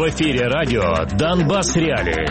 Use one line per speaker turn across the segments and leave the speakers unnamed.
В эфире радио «Донбасс Реалии».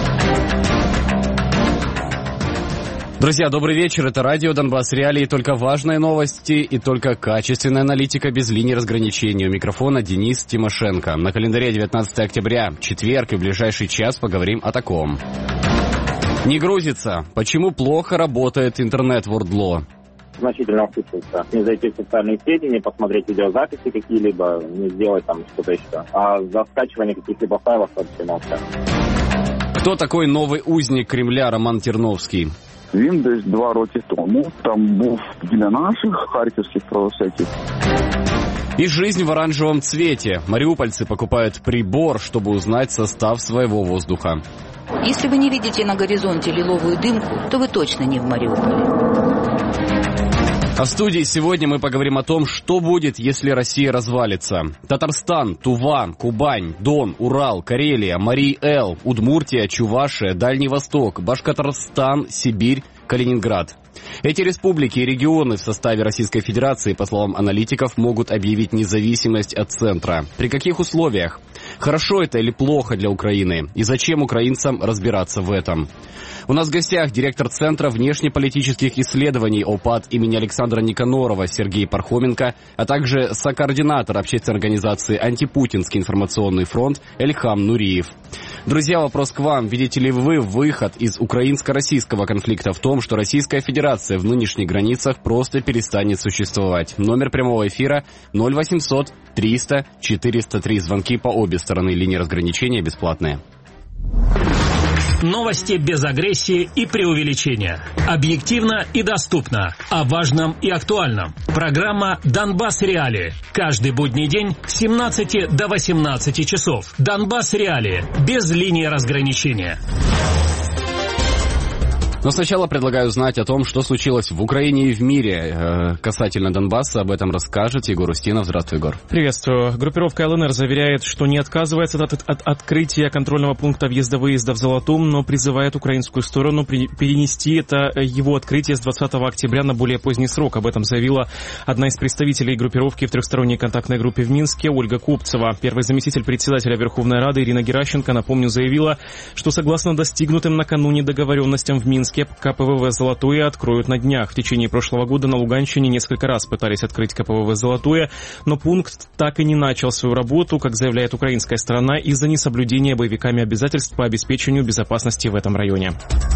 Друзья, добрый вечер. Это радио «Донбасс Реалии». Только важные новости и только качественная аналитика без линии разграничения. У микрофона Денис Тимошенко. На календаре 19 октября, четверг, и в ближайший час поговорим о таком. Не грузится. Почему плохо работает интернет в ОРДЛО?
Значительно ухудшился. Не зайти в социальные сети, не посмотреть видеозаписи какие-либо, не сделать там что-то еще. А за скачивание каких-либо файлов вообще молчат.
Кто такой новый узник Кремля Роман Терновський?
Він десь 2 роки тому там був біля наших харківських правосеків.
И жизнь в оранжевом цвете. Мариупольцы покупают прибор, чтобы узнать состав своего воздуха.
Если вы не видите на горизонте лиловую дымку, то вы точно не в Мариуполе.
А в студии сегодня мы поговорим о том, что будет, если Россия развалится. Татарстан, Тува, Кубань, Дон, Урал, Карелия, Марий-Эл, Удмуртия, Чувашия, Дальний Восток, Башкортостан, Сибирь, Калининград. Эти республики и регионы в составе Российской Федерации, по словам аналитиков, могут объявить независимость от центра. При каких условиях? Хорошо это или плохо для Украины? И зачем украинцам разбираться в этом? У нас в гостях директор Центра внешнеполитических исследований ОПАД имени Александра Никанорова Сергей Пархоменко, а также сокоординатор общественной организации «Антипутинский информационный фронт» Эльхам Нуриев. Друзья, вопрос к вам. Видите ли вы выход из украинско-российского конфликта в том, что Российская Федерация в нынешних границах просто перестанет существовать? Номер прямого эфира 0800 300 403. Звонки по обе стороны линии разграничения бесплатные.
Новости без агрессии и преувеличения. Объективно и доступно. О важном и актуальном. Программа «Донбасс Реалии». Каждый будний день с 17 до 18 часов. «Донбасс Реалии». Без линии разграничения.
Но сначала предлагаю узнать о том, что случилось в Украине и в мире. Касательно Донбасса об этом расскажет Егор Устинов. Здравствуй, Егор.
Приветствую. Группировка ЛНР заверяет, что не отказывается от открытия контрольного пункта въезда-выезда в Золотом, но призывает украинскую сторону перенести его открытие с 20 октября на более поздний срок. Об этом заявила одна из представителей группировки в трехсторонней контактной группе в Минске Ольга Купцева. Первый заместитель председателя Верховной Рады Ирина Геращенко, напомню, заявила, что согласно достигнутым накануне договоренностям в Минске, КПВВ «Золотое» откроют на днях. В течение прошлого года на Луганщине несколько раз пытались открыть КПВВ «Золотое», но пункт так и не начал свою работу, как заявляет украинская сторона, из-за несоблюдения боевиками обязательств по обеспечению безопасности в этом районе.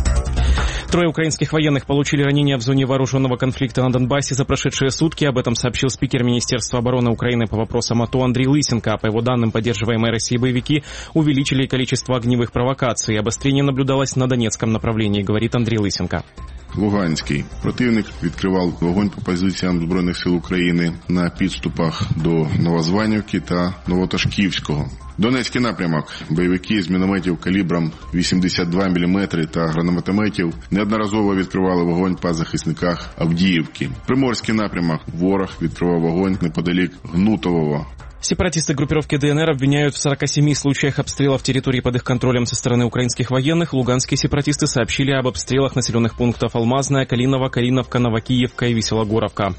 3 украинских военных получили ранения в зоне вооруженного конфликта на Донбассе за прошедшие сутки. Об этом сообщил спикер Министерства обороны Украины по вопросам АТО Андрей Лысенко. По его данным, поддерживаемые Россией боевики увеличили количество огневых провокаций. Обострение наблюдалось на Донецком направлении, говорит Андрей Лысенко.
Луганський. Противник відкривав вогонь по позиціям Збройних сил України на підступах до Новозванівки та Новоташківського. Донецький напрямок. Бойовики з мінометів калібром 82 мм та гранатометів неодноразово відкривали вогонь по захисниках Авдіївки. Приморський напрямок. Ворог відкривав вогонь неподалік Гнутового.
Сепаратисты группировки ДНР обвиняют в 47 случаях обстрелов территории под их контролем со стороны украинских военных. Луганские сепаратисты сообщили об обстрелах населенных пунктов Алмазная, Калиново, Калиновка, Новокиевка и Веселогоровка.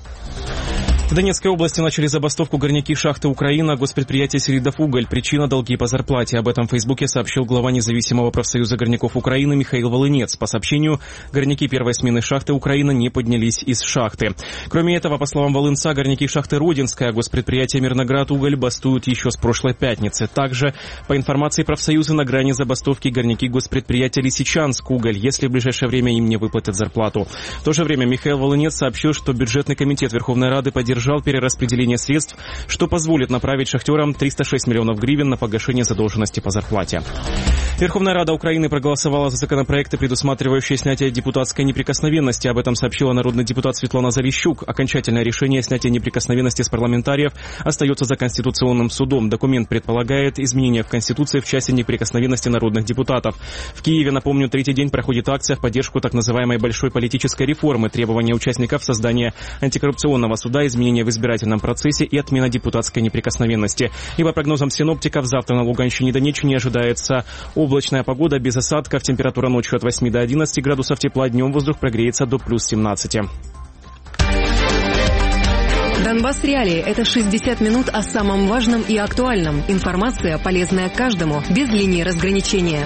В Донецкой области начали забастовку горняки шахты «Украина», госпредприятие «Селидовуголь». Причина – долги по зарплате. Об этом в Фейсбуке сообщил глава независимого профсоюза горняков Украины Михаил Волынец. По сообщению, горняки первой смены шахты «Украина» не поднялись из шахты. Кроме этого, по словам Волынца, горняки шахты «Родинская», госпредприятие «Мирноград-Уголь» бастуют еще с прошлой пятницы. Также, по информации профсоюза, на грани забастовки горняки госпредприятия «Лисичанск-Уголь», если в ближайшее время им не выплатят зарплату. В то же время Михаил Волынец сообщил, что бюджетный комитет Верховной Рады поддержал перераспределение средств, что позволит направить шахтерам 306 миллионов гривен на погашение задолженности по зарплате. Верховная Рада Украины проголосовала за законопроекты, предусматривающие снятие депутатской неприкосновенности. Об этом сообщила народный депутат Светлана Залищук. Окончательное решение о снятии неприкосновенности с парламентариев остается за Конституционным судом. Документ предполагает изменения в Конституции в части неприкосновенности народных депутатов. В Киеве, напомню, третий день проходит акция в поддержку так называемой большой политической реформы, требования участников создания антикоррупционного суда, изменения в избирательном процессе и отмена депутатской неприкосновенности. И по прогнозам синоптиков, завтра на Луганщине и Донеччине ожидается облачная погода без осадков, температура ночью от 8 до 11 градусов тепла, днем воздух прогреется до плюс 17.
Донбасс Реалии – это 60 минут о самом важном и актуальном. Информация, полезная каждому, без линии разграничения.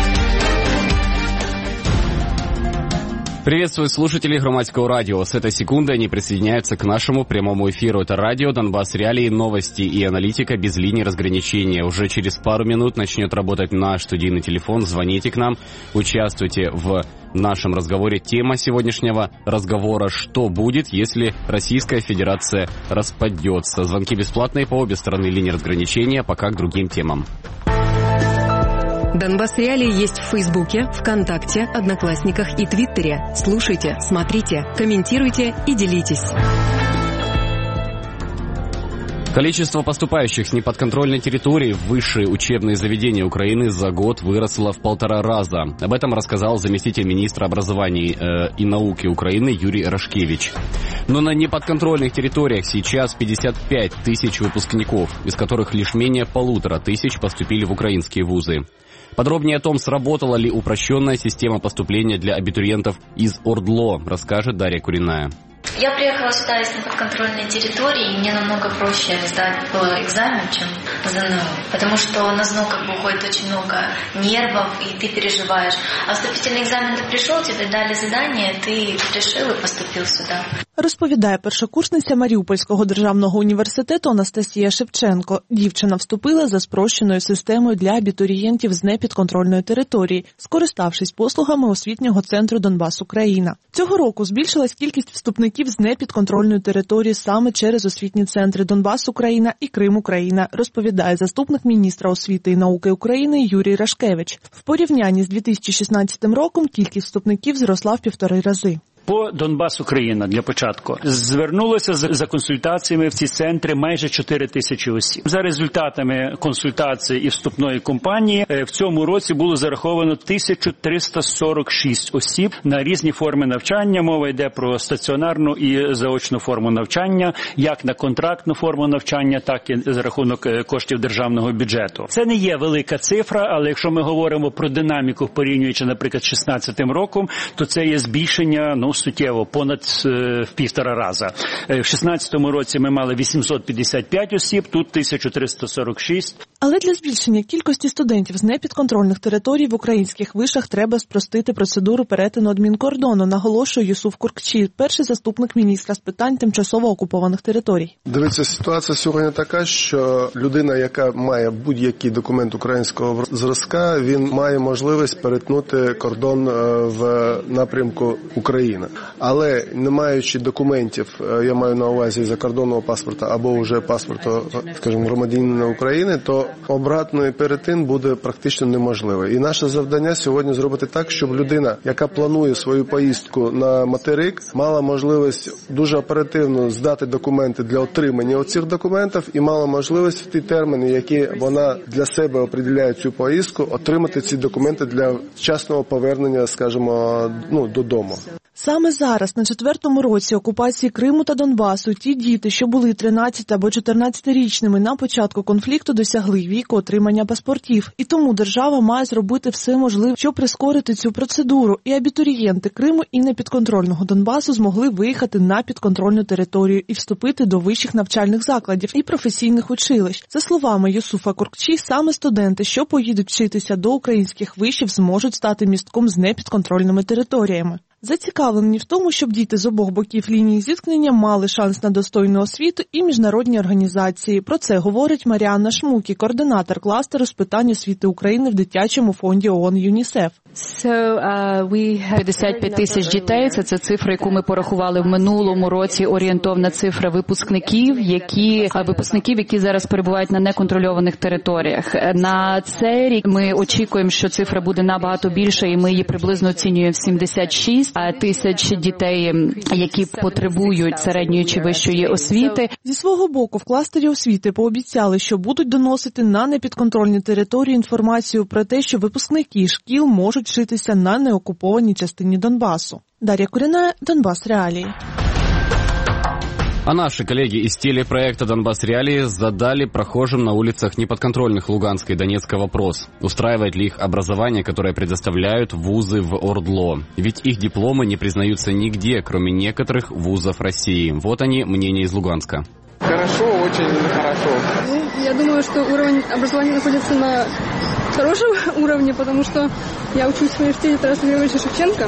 Приветствую слушателей Громадского радио. С этой секунды они присоединяются к нашему прямому эфиру. Это радио «Донбасс Реалии», новости и аналитика без линии разграничения. Уже через пару минут начнет работать наш студийный телефон. Звоните к нам, участвуйте в нашем разговоре. Тема сегодняшнего разговора: что будет, если Российская Федерация распадется. Звонки бесплатные по обе стороны линии разграничения, пока к другим темам.
Донбасс Реалии есть в Фейсбуке, ВКонтакте, Одноклассниках и Твиттере. Слушайте, смотрите, комментируйте и делитесь.
Количество поступающих с неподконтрольной территории в высшие учебные заведения Украины за год выросло в 1,5 раза. Об этом рассказал заместитель министра образования и науки Украины Юрий Рашкевич. Но на неподконтрольных территориях сейчас 55 тысяч выпускников, из которых лишь менее 1500 поступили в украинские вузы. Подробнее о том, сработала ли упрощенная система поступления для абитуриентов из ОРДЛО, расскажет Дарья Куриная.
Я приехала сюда из неподконтрольной территории, и мне намного проще сдать было экзамен, чем ЗНО. Потому что на ЗНО уходит очень много нервов, и ты переживаешь. А вступительный экзамен ты пришел, тебе дали задание, ты решил и поступил сюда.
Розповідає першокурсниця Маріупольського державного університету Анастасія Шевченко. Дівчина вступила за спрощеною системою для абітурієнтів з непідконтрольної території, скориставшись послугами освітнього центру «Донбас Україна». Цього року збільшилась кількість вступників з непідконтрольної території саме через освітні центри «Донбас Україна» і «Крим Україна», розповідає заступник міністра освіти і науки України Юрій Рашкевич. В порівнянні з 2016 роком кількість вступників зросла в 1,5 рази.
По Донбас Україна для початку звернулося за консультаціями в ці центри майже 4 тисячі осіб. За результатами консультацій і вступної кампанії в цьому році було зараховано 1346 осіб на різні форми навчання. Мова йде про стаціонарну і заочну форму навчання, як на контрактну форму навчання, так і за рахунок коштів державного бюджету. Це не є велика цифра, але якщо ми говоримо про динаміку, порівнюючи, наприклад, з 2016 роком, то це є збільшення, суттєво, понад в 1,5 рази. В 2016 році ми мали 855 осіб, тут 1346.
Але для збільшення кількості студентів з непідконтрольних територій в українських вишах треба спростити процедуру перетину адмінкордону, наголошує Юсуф Куркчі, перший заступник міністра з питань тимчасово окупованих територій.
Дивіться, ситуація сьогодні така, що людина, яка має будь-який документ українського зразка, він має можливість перетнути кордон в напрямку України. Але не маючи документів, я маю на увазі закордонного паспорта або вже паспорту, скажімо, громадянина України, то обратний перетин буде практично неможливий. І наше завдання сьогодні зробити так, щоб людина, яка планує свою поїздку на материк, мала можливість дуже оперативно здати документи для отримання оцих документів і мала можливість в ті терміни, які вона для себе определяє цю поїздку, отримати ці документи для вчасного повернення, скажімо, додому.
Саме зараз, на 4-му році окупації Криму та Донбасу, ті діти, що були 13 або 14-річними на початку конфлікту, досягли віку отримання паспортів. І тому держава має зробити все можливе, щоб прискорити цю процедуру. І абітурієнти Криму і непідконтрольного Донбасу змогли виїхати на підконтрольну територію і вступити до вищих навчальних закладів і професійних училищ. За словами Юсуфа Куркчі, саме студенти, що поїдуть вчитися до українських вишів, зможуть стати містком з непідконтрольними територіями. Зацікавлені в тому, щоб діти з обох боків лінії зіткнення мали шанс на достойну освіту і міжнародні організації. Про це говорить Маріанна Шмукі, координатор кластеру з питань освіти України в дитячому фонді ООН ЮНІСЕФ.
55 тисяч дітей – це цифра, яку ми порахували в минулому році, орієнтовна цифра випускників, які зараз перебувають на неконтрольованих територіях. На цей рік ми очікуємо, що цифра буде набагато більша, і ми її приблизно оцінюємо в 76 тисяч дітей, які потребують середньої чи вищої освіти.
Зі свого боку, в кластері освіти пообіцяли, що будуть доносити на непідконтрольні території інформацію про те, що випускники шкіл можуть вчитися на неокупованій частині Донбасу. Дар'я Куріна, Донбас Реалії.
А наши коллеги из телепроекта «Донбасс Реалии» задали прохожим на улицах неподконтрольных Луганска и Донецка вопрос, устраивает ли их образование, которое предоставляют вузы в ОРДЛО. Ведь их дипломы не признаются нигде, кроме некоторых вузов России. Вот они, мнения из Луганска.
Хорошо, очень хорошо.
Я думаю, что уровень образования находится на хорошем уровне, потому что я учусь в университете Тараса Григорьевича Шевченко,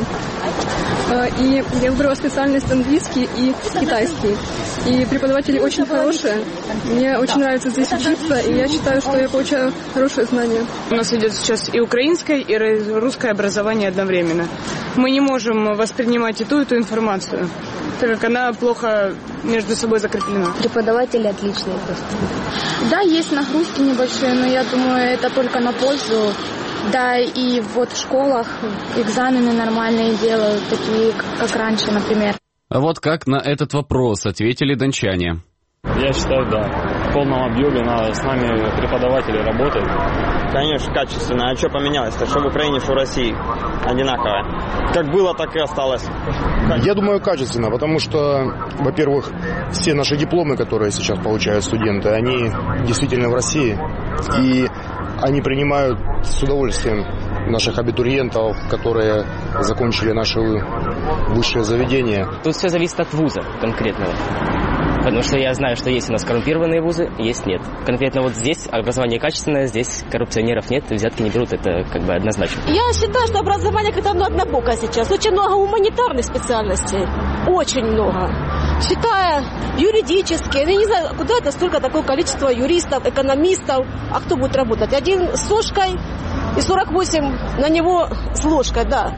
и я выбрала специальность английский и китайский. И преподаватели очень хорошие, мне очень нравится здесь учиться, и я считаю, что я получаю хорошие знания.
У нас идет сейчас и украинское, и русское образование одновременно. Мы не можем воспринимать и ту информацию, так как она плохо между собой закреплена.
Преподаватели отличные просто. Да, есть нагрузки небольшие, но я думаю, это только на пользу. Да, и вот в школах экзамены нормальные делают, такие, как раньше, например.
А вот как на этот вопрос ответили дончане.
Я считаю, да. В полном объеме с нами преподаватели работают.
Конечно, качественно. А что поменялось-то? Что в Украине, что в России? Одинаково. Как было, так и осталось.
Я думаю, качественно, потому что, во-первых, все наши дипломы, которые сейчас получают студенты, они действительно в России. И они принимают с удовольствием наших абитуриентов, которые закончили наши высшие заведения.
Тут все зависит от вуза конкретного. Потому что я знаю, что есть у нас коррумпированные вузы, есть нет. Конкретно вот здесь образование качественное, здесь коррупционеров нет, взятки не берут, это как бы однозначно.
Я считаю, что образование как-то однобокое сейчас. Очень много гуманитарных специальностей. Очень много. Считая юридические, я не знаю, куда это столько такое количество юристов, экономистов. А кто будет работать? Один с ложкой и 48 на него с ложкой, да.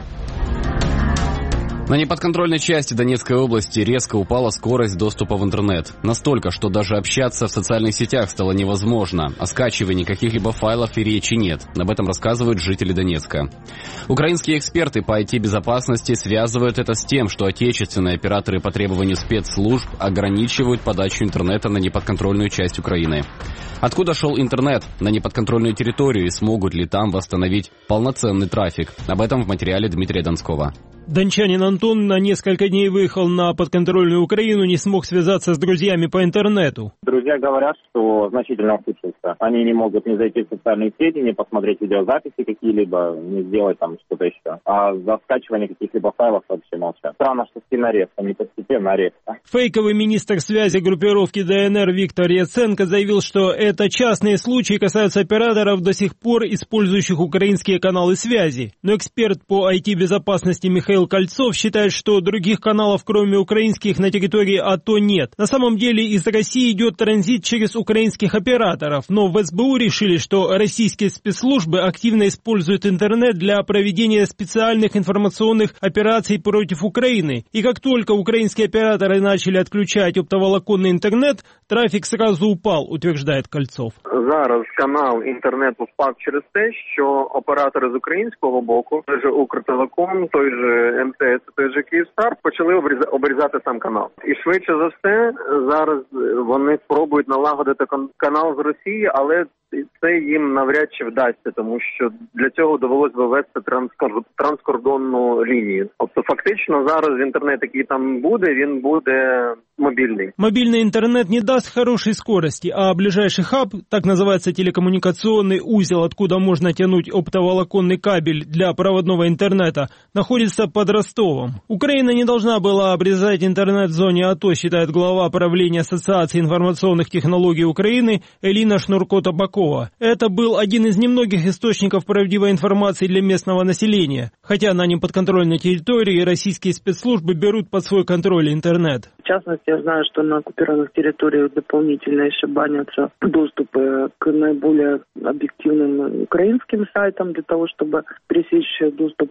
На неподконтрольной части Донецкой области резко упала скорость доступа в интернет. Настолько, что даже общаться в социальных сетях стало невозможно, а скачивания каких-либо файлов и речи нет. Об этом рассказывают жители Донецка. Украинские эксперты по IT-безопасности связывают это с тем, что отечественные операторы по требованию спецслужб ограничивают подачу интернета на неподконтрольную часть Украины. Откуда шел интернет на неподконтрольную территорию и смогут ли там восстановить полноценный трафик? Об этом в материале Дмитрия Донского.
Дончанин Антон на несколько дней выехал на подконтрольную Украину, не смог связаться с друзьями по интернету.
Друзья говорят, что значительно ухудшился. Они не могут не зайти в социальные сети, не посмотреть видеозаписи какие-либо, не сделать там что-то еще. А за скачивание каких-либо файлов вообще молчат. Странно, что сильно резко, не постепенно, а резко.
Фейковый министр связи группировки ДНР Виктор Яценко заявил, что это частные случаи, касаются операторов, до сих пор использующих украинские каналы связи. Но эксперт по IT-безопасности Михаил Кольцов считает, что других каналов, кроме украинских, на территории АТО нет. На самом деле из России идет транзит через украинских операторов, но в СБУ решили, что российские спецслужбы активно используют интернет для проведения специальных информационных операций против Украины. И как только украинские операторы начали отключать оптоволоконный интернет, трафик сразу упал, утверждает Кольцов.
Зараз канал інтернету впав через те, що оператори з українського боку, той же Укртелеком, той же МТС, той же Київстар, почали обрізати сам канал. І швидше за все, зараз вони спробують налагодити канал з Росії, але це їм навряд чи вдасться, тому що для цього довелось би ввести транскордонну лінію. Тобто фактично зараз інтернет, який там буде, він буде мобильный.
Мобильный интернет не даст хорошей скорости, а ближайший хаб, так называется телекоммуникационный узел, откуда можно тянуть оптоволоконный кабель для проводного интернета, находится под Ростовом. Украина не должна была обрезать интернет в зоне АТО, считает глава правления Ассоциации информационных технологий Украины Элина Шнурко-Табакова. Это был один из немногих источников правдивой информации для местного населения, хотя на неподконтрольной территории российские спецслужбы берут под свой контроль интернет.
В частности, я знаю, что на оккупированных территориях дополнительно еще банятся доступы к наиболее объективным украинским сайтам для того, чтобы пресечь доступ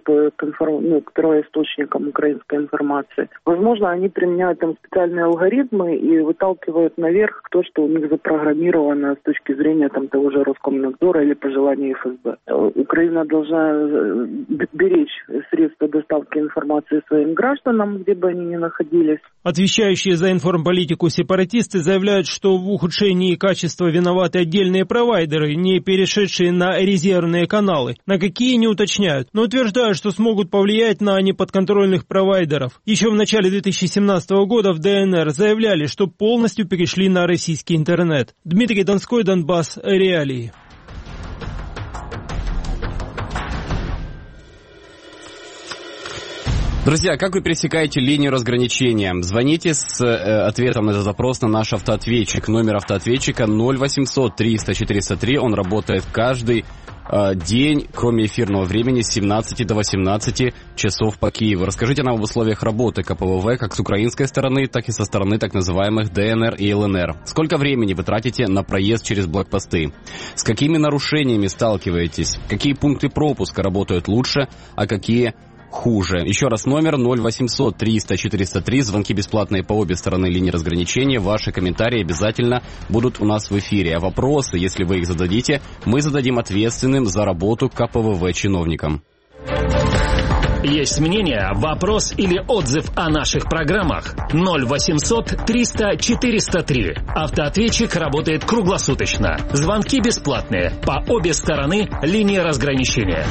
к первоисточникам украинской информации. Возможно, они применяют там специальные алгоритмы и выталкивают наверх то, что у них запрограммировано с точки зрения там того же Роскомнадзора или по желанию ФСБ. Украина должна беречь средства доставки информации своим гражданам, где бы они ни находились.
Отвечая отвечающие за информполитику сепаратисты заявляют, что в ухудшении качества виноваты отдельные провайдеры, не перешедшие на резервные каналы, на какие не уточняют, но утверждают, что смогут повлиять на неподконтрольных провайдеров. Еще в начале 2017 года в ДНР заявляли, что полностью перешли на российский интернет. Дмитрий Донской, Донбасс, реалии.
Друзья, как вы пересекаете линию разграничения? Звоните с ответом на этот запрос на наш автоответчик. Номер автоответчика 0800 300 403. Он работает каждый день, кроме эфирного времени, с 17 до 18 часов по Киеву. Расскажите нам об условиях работы КПВВ как с украинской стороны, так и со стороны так называемых ДНР и ЛНР. Сколько времени вы тратите на проезд через блокпосты? С какими нарушениями сталкиваетесь? Какие пункты пропуска работают лучше, а какие хуже? Еще раз номер 0800 300 403. Звонки бесплатные по обе стороны линии разграничения. Ваши комментарии обязательно будут у нас в эфире. А вопросы, если вы их зададите, мы зададим ответственным за работу КПВВ чиновникам.
Есть мнение, вопрос или отзыв о наших программах? 0800 300 403. Автоответчик работает круглосуточно. Звонки бесплатные по обе стороны линии разграничения.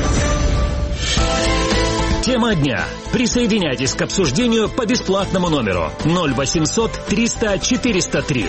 Тема дня. Присоединяйтесь к обсуждению по бесплатному номеру 0800 300 403.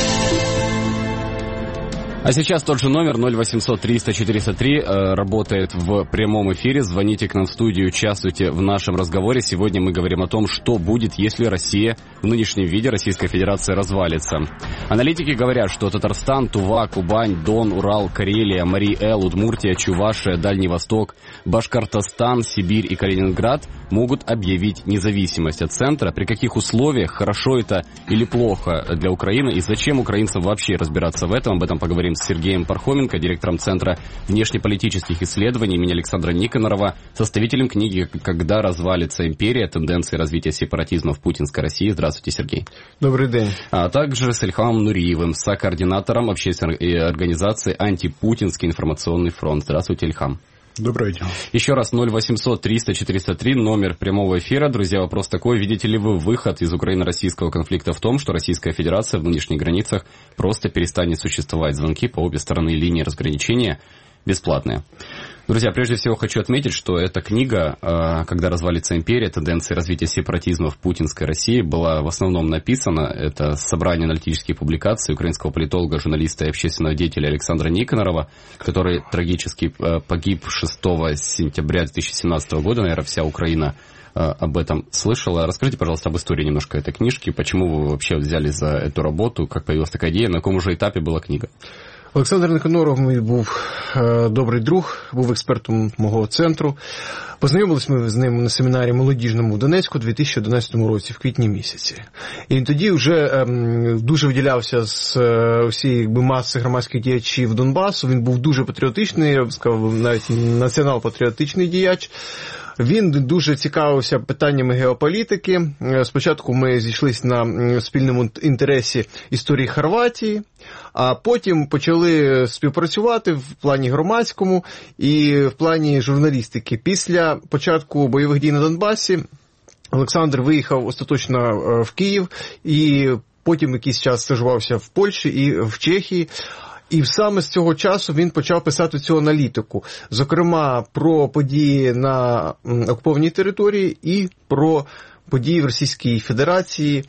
А сейчас тот же номер 0800 300 403 работает в прямом эфире. Звоните к нам в студию, участвуйте в нашем разговоре. Сегодня мы говорим о том, что будет, если Россия в нынешнем виде, Российская Федерация, развалится. Аналитики говорят, что Татарстан, Тува, Кубань, Дон, Урал, Карелия, Марий-Эл, Удмуртия, Чувашия, Дальний Восток, Башкортостан, Сибирь и Калининград могут объявить независимость от центра. При каких условиях, хорошо это или плохо для Украины, и зачем украинцам вообще разбираться в этом? Об этом поговорим с Сергеем Пархоменко, директором Центра внешнеполитических исследований имени Александра Никонорова, составителем книги «Когда развалится империя. Тенденции развития сепаратизма в путинской России». Здравствуйте, Сергей.
Добрый день.
А также с Ильхамом Нуриевым, сокоординатором общественной организации «Антипутинский информационный фронт». Здравствуйте, Ильхам.
Добрый день.
Еще раз 0800 300 403, номер прямого эфира. Друзья, вопрос такой: видите ли вы выход из Украино-российского конфликта в том, что Российская Федерация в нынешних границах просто перестанет существовать? Звонки по обе стороны линии разграничения бесплатные. Друзья, прежде всего хочу отметить, что эта книга «Когда развалится империя. Тенденции развития сепаратизма в путинской России» была в основном написана, это собрание аналитических публикаций украинского политолога, журналиста и общественного деятеля Александра Никонорова, который трагически погиб 6 сентября 2017 года. Наверное, вся Украина об этом слышала. Расскажите, пожалуйста, об истории немножко этой книжки, почему вы вообще взяли за эту работу, как появилась такая идея, на каком уже этапе была книга?
Олександр Никоноров мій був добрий друг, був експертом мого центру. Познайомились ми з ним на семінарі молодіжному в Донецьку у 2011 році, в квітні місяці. І він тоді вже дуже виділявся з усієї маси громадських діячів Донбасу. Він був дуже патріотичний, я б сказав, навіть націонал-патріотичний діяч. Він дуже цікавився питаннями геополітики. Спочатку ми зійшлися на спільному інтересі історії Хорватії, а потім почали співпрацювати в плані громадському і в плані журналістики. Після початку бойових дій на Донбасі Олександр виїхав остаточно в Київ і потім якийсь час стажувався в Польщі і в Чехії. І саме з цього часу він почав писати цю аналітику, зокрема про події на окупованій території і про події в Російській Федерації,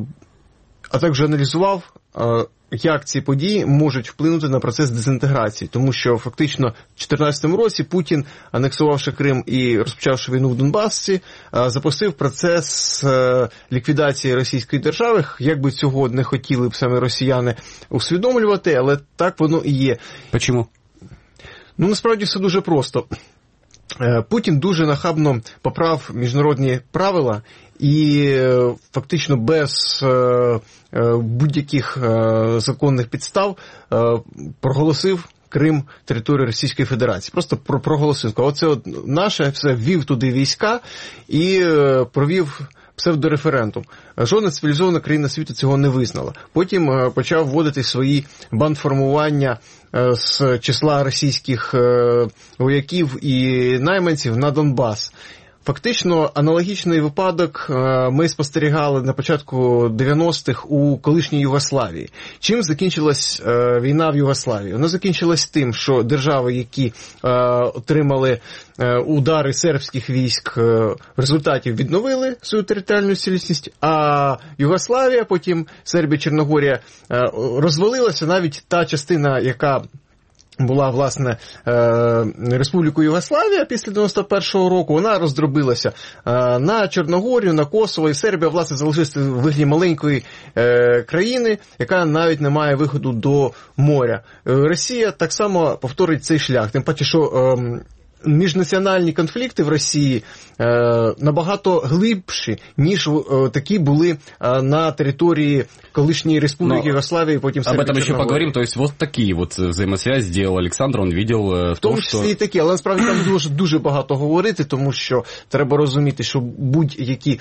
а також аналізував, як ці події можуть вплинути на процес дезінтеграції, тому що фактично в 2014 році Путін, анексувавши Крим і розпочавши війну в Донбасі, запустив процес ліквідації Російської держави, як би цього не хотіли б саме росіяни усвідомлювати, але так воно і є.
Чому?
Ну, насправді все дуже просто. Путін дуже нахабно поправ міжнародні правила і фактично без будь-яких законних підстав проголосив Крим територією Російської Федерації. Просто проголосив. Оце от наше, все, ввів туди війська і провів псевдореферендум. Жодна цивілізована країна світу цього не визнала. Потім почав вводити свої бандформування з числа російських вояків і найманців на Донбас. Фактично, аналогічний випадок ми спостерігали на початку 90-х у колишній Югославії. Чим закінчилась війна в Югославії? Вона закінчилась тим, що держави, які отримали удари сербських військ, в результаті відновили свою територіальну цілісність, а Югославія, потім Сербія, Чорногорія розвалилася, навіть та частина, яка була, власне, Республікою Югославія після 91-го року, вона роздробилася на Чорногорію, на Косово, і Сербія, власне, залишилася в вигляді маленької країни, яка навіть не має виходу до моря. Росія так само повторить цей шлях, тим паче, що міжнаціональні конфлікти в Росії набагато глибші, ніж такі були на території колишней Республики Югославии, потім Сербии.
Об этом еще поговорим. То есть вот такие вот взаимосвязи сделал Александр, он видел в тому
числі і такі, але насправді там дуже багато говорити, тому що треба розуміти, що будь-які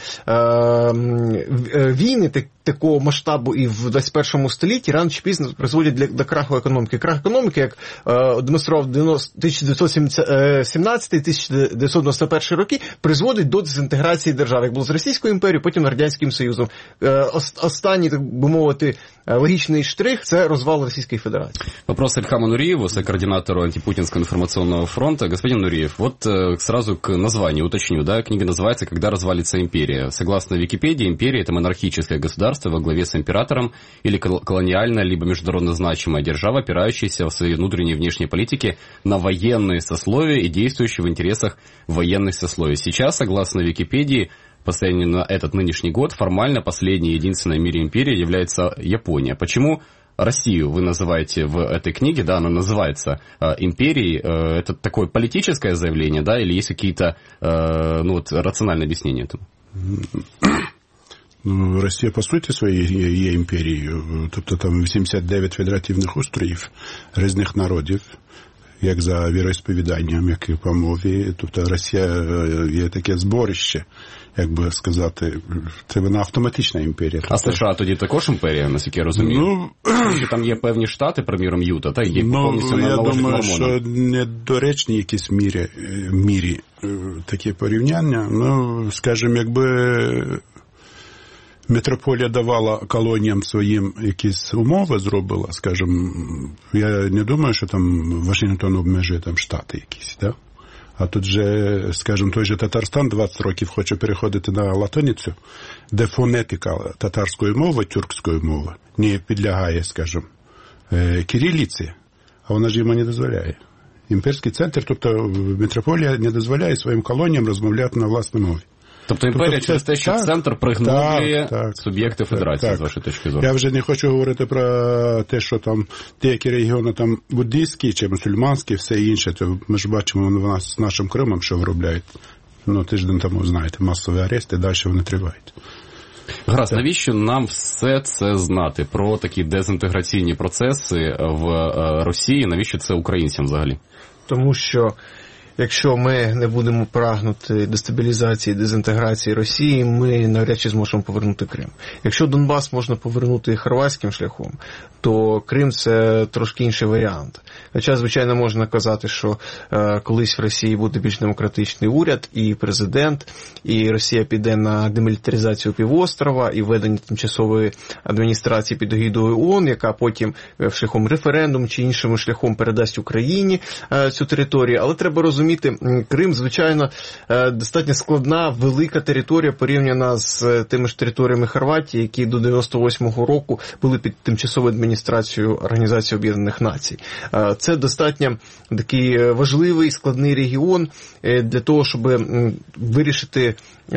війни такого масштабу і в 21 столітті рано чи пізно призводять до краху економіки. Крах економіки, як демонстрував 1917-1991 роки, призводить до дезінтеграції держави, як було з Російською імперією, потім Радянським Союзом. Останній, так би мовити, логичный штрих – це розвал Российской Федерации.
Вопрос Ильхаму Нуриеву, сокоординатору антипутинского информационного фронта. Господин Нуриев, вот сразу к названию уточню, да, книга называется «Когда развалится империя». Согласно Википедии, империя – это монархическое государство во главе с императором или колониальная, либо международно значимая держава, опирающаяся в своей внутренней и внешней политике на военные сословия и действующая в интересах военных сословий. Сейчас, согласно Википедии, по состоянию на этот нынешний год, формально последней и единственной в мире империей является Япония. Почему Россию вы называете в этой книге, да, она называется империей, это такое политическое заявление, да, или есть какие-то рациональные объяснения этому?
Росія, по суті своєї, є імперією. Тобто там 89 федеративних устроїв різних народів, як за віросповіданням, як і по мові. Тобто Росія є таке зборище, як би сказати, це вона автоматична імперія.
А США тоді також імперія, наскільки я розумію? Що там є певні штати, приміром Юта, та є повністю належать мормонам?
Я думаю, що недоречні якісь мірі такі порівняння. Ну, скажімо, якби метрополія давала колоніям своїм якісь умови, зробила, скажімо, я не думаю, що там Вашингтон обмежує там штати якісь, да? А тут же, скажімо, той же Татарстан 20 років хоче переходити на латиницю, де фонетика татарської мови, тюркської мови не підлягає, скажімо, кириліці, а вона ж йому не дозволяє. Імперський центр, тобто метрополія не дозволяє своїм колоніям розмовляти на власній мові.
Тобто імперія через те, що центр пригноблює суб'єкти федерації, з вашої точки зору.
Я вже не хочу говорити про те, що там деякі регіони там буддійські чи мусульманські, все інше. То ми ж бачимо з нашим Кримом, що виробляють. Тиждень тому, знаєте, масові арешти, далі вони тривають.
Гаразд, навіщо нам все це знати про такі дезінтеграційні процеси в Росії? Навіщо це українцям взагалі?
Тому що якщо ми не будемо прагнути дестабілізації, дезінтеграції Росії, ми навряд чи зможемо повернути Крим. Якщо Донбас можна повернути хорватським шляхом, то Крим – це трошки інший варіант. Хоча, звичайно, можна казати, що колись в Росії буде більш демократичний уряд і президент, і Росія піде на демілітаризацію півострова і введення тимчасової адміністрації під егідою ООН, яка потім шляхом референдуму чи іншим шляхом передасть Україні цю територію. Але треба розуміти, Крим, звичайно, достатньо складна, велика територія порівняна з тими ж територіями Хорватії, які до 98-го року були під тимчасовою адміністрацією Організації Об'єднаних Націй. Це достатньо такий важливий, складний регіон для того, щоб вирішити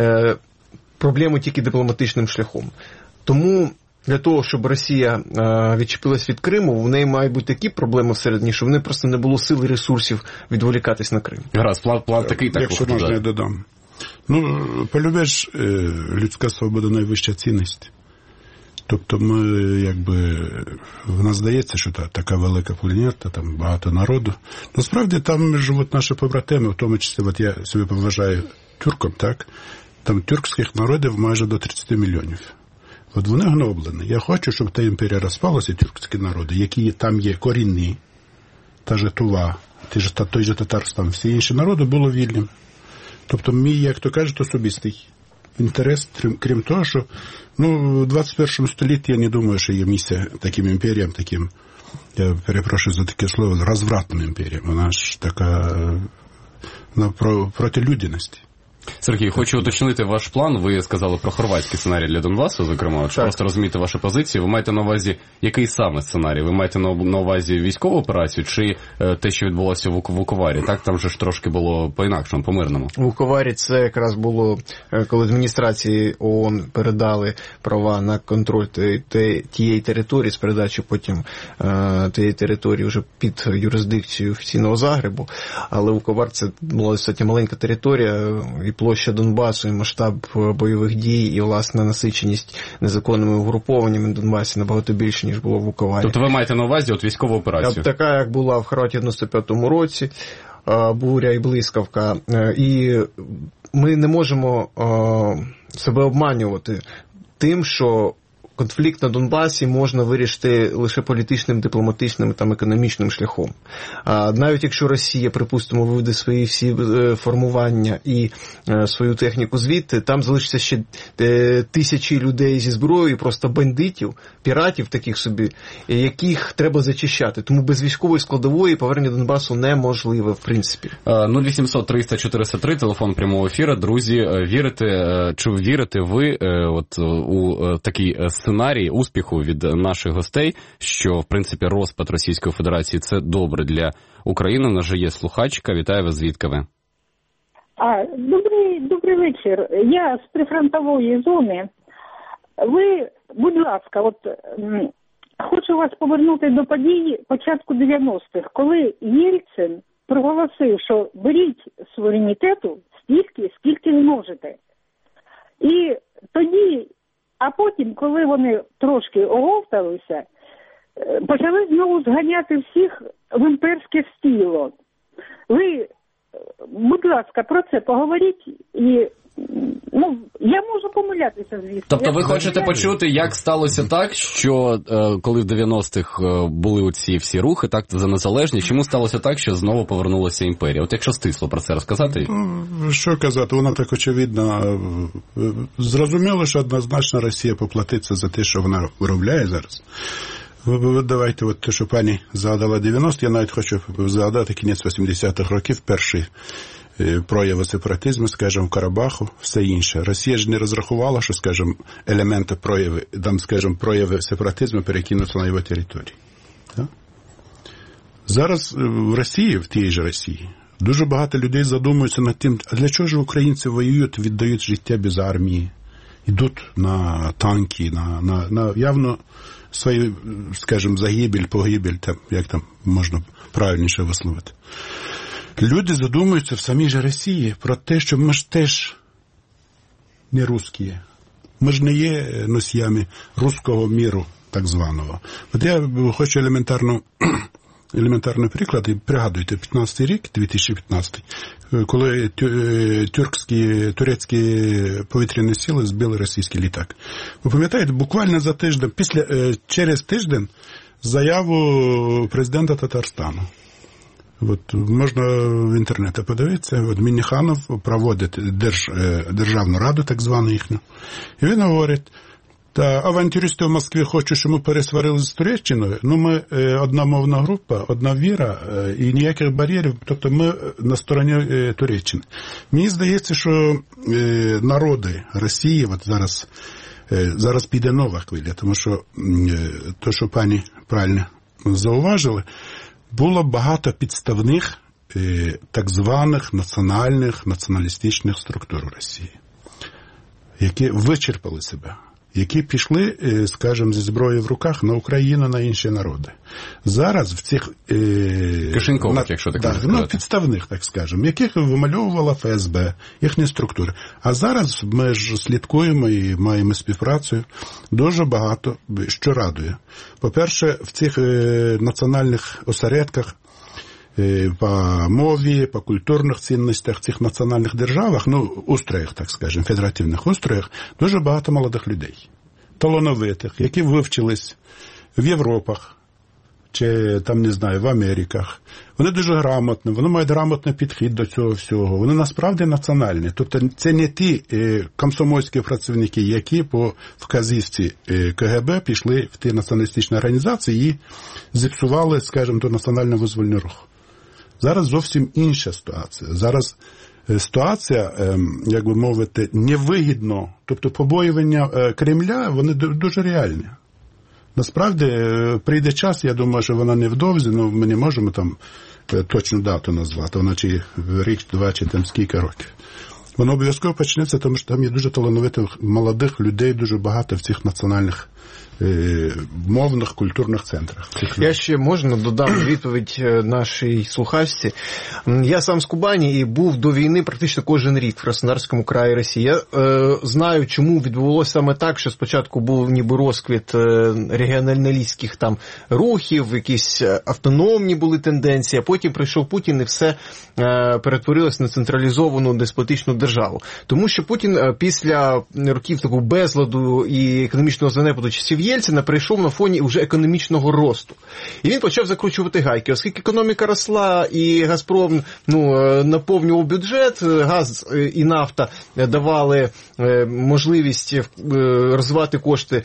проблему тільки дипломатичним шляхом. Тому для того, щоб Росія відчепилась від Криму, в неї мають бути такі проблеми всередині, що в неї просто не було сил і ресурсів відволікатись на Крим.
Гаразд, план такий, так.
Якщо можна, я додам. Полюбиш, людська свобода найвища цінність. Тобто ми, в нас здається, що така велика планета, там багато народу. Насправді там живуть наші побратими, в тому числі, я себе поважаю тюрком, так? Там тюркських народів майже до 30 мільйонів. От вони гноблені. Я хочу, щоб та імперія розпалася, тюркські народи, які там є корінні, та же Тува, той же Татарстан, всі інші народи були вільними. Тобто мій, як то кажуть, особистий інтерес, крім того, що в 21 столітті я не думаю, що є місце таким імперіям, таким, я перепрошую за таке слово, розвратним імперіям. Вона ж така проти людяності.
Сергій, хочу уточнити ваш план. Ви сказали про хорватський сценарій для Донбасу, зокрема. Просто розуміти вашу позицію. Ви маєте на увазі, який саме сценарій? Ви маєте на увазі військову операцію чи те, що відбулося в Вуковарі? Так, там же ж трошки було по-інакшому, по-мирному.
В Вуковарі це якраз було, коли адміністрації ООН передали права на контроль тієї території, з передачі потім тієї території вже під юрисдикцію офіційного Загребу. Але Вуковар це була достатньо маленька територія, і площа Донбасу, і масштаб бойових дій, і, власне, насиченість незаконними угрупованнями на Донбасі набагато більше, ніж було в Вуковарі.
Тобто ви маєте на увазі військову операцію?
Така, як була в Хорватії в 95-му році, буря і блискавка. І ми не можемо себе обманювати тим, що конфлікт на Донбасі можна вирішити лише політичним, дипломатичним та економічним шляхом. Навіть якщо Росія, припустимо, виведе свої всі формування і свою техніку звідти, там залишиться ще тисячі людей зі зброєю, просто бандитів, піратів таких собі, яких треба зачищати. Тому без військової складової повернення Донбасу неможливе, в принципі.
0800 300 403, телефон прямого ефіру. Друзі, вірите ви у такий сценарій успіху від наших гостей, що, в принципі, розпад Російської Федерації – це добре для України. У нас же є слухачка. Вітаю вас, звідки ви?
Добрий вечір. Я з прифронтової зони. Ви, будь ласка, хочу вас повернути до подій початку 90-х, коли Єльцин проголосив, що беріть суверенітету стільки, скільки зможете. І тоді, а потім, коли вони трошки оговталися, почали знову зганяти всіх в імперське стіло. Ви, будь ласка, про це поговоріть і... я можу помилятися, звісно.
Тобто ви хочете почути, як сталося так, що коли в 90-х були оці всі рухи, так, за незалежність, чому сталося так, що знову повернулася імперія? От якщо стисло про це розказати?
Що казати, вона так очевидно. Зрозуміло, що однозначно Росія поплатиться за те, що вона виробляє зараз. Давайте, те, що пані згадала 90, я навіть хочу згадати кінець 80-х років, перший прояви сепаратизму, скажімо, в Карабаху, все інше. Росія ж не розрахувала, що, скажімо, елементи прояви сепаратизму перекинуться на його території. Так? Зараз в Росії, в тій же Росії, дуже багато людей задумуються над тим, а для чого ж українці воюють, віддають життя без армії, йдуть на танки, на явно свою, скажімо, загибель, погибель, як там можна правильніше висловити. Люди задумуються в самій же Росії про те, що ми ж теж не русські. Ми ж не є носіями руського міру, так званого. От я хочу елементарний приклад, і пригадуйте, 15-й рік, 2015, коли турецькі повітряні сили збили російський літак. Ви пам'ятаєте, буквально за тиждень, через тиждень заяву президента Татарстану. Можна в інтернеті подивитися, Мінниханов проводить Державну раду, так звану їхню, і він говорить, авантюристи в Москві хочуть, щоб ми пересварилися з Туреччиною, ми одна мовна група, одна віра і ніяких бар'єрів, тобто ми на стороні Туреччини. Мені здається, що народи Росії, зараз піде нова хвиля, тому що те, що пані правильно зауважили, було багато підставних так званих націоналістичних структур в Росії, які вичерпали себе, які пішли, скажімо, зі зброєю в руках на Україну, на інші народи. Зараз в цих
кишенькових, якщо так можна сказати,
підставних, так скажемо, яких вимальовувала ФСБ, їхні структури. А зараз ми ж слідкуємо і маємо співпрацю дуже багато, що радує. По-перше, в цих національних осередках по мові, по культурних цінностях в цих національних державах, устроях, так скажемо, федеративних устроях, дуже багато молодих людей, талановитих, які вивчились в Європах, чи там, не знаю, в Америках. Вони дуже грамотні, вони мають грамотний підхід до цього всього. Вони насправді національні. Тобто це не ті комсомольські працівники, які по вказівці КГБ пішли в ті націоналістичні організації і зіпсували, скажімо, то національно-визвольний рух. Зараз зовсім інша ситуація. Зараз ситуація, як би мовити, невигідно. Тобто побоювання Кремля, вони дуже реальні. Насправді, прийде час, я думаю, що вона невдовзі, але ми не можемо там точну дату назвати, вона чи рік, два, чи там скільки років. Воно обов'язково почнеться, тому що там є дуже талановитих молодих людей, дуже багато в цих національних мовних, культурних центрах.
Я ще можна додам відповідь нашій слухачці. Я сам з Кубані і був до війни практично кожен рік в Краснодарському краї Росії. Я знаю, чому відбулося саме так, що спочатку був ніби розквіт регіоналістських там рухів, якісь автономні були тенденції, а потім прийшов Путін і все перетворилось на централізовану деспотичну державу. Тому що Путін після років такого безладу і економічного занепаду часів Єльцина прийшов на фоні вже економічного росту. І він почав закручувати гайки. Оскільки економіка росла і Газпром наповнював бюджет, газ і нафта давали можливість розвивати кошти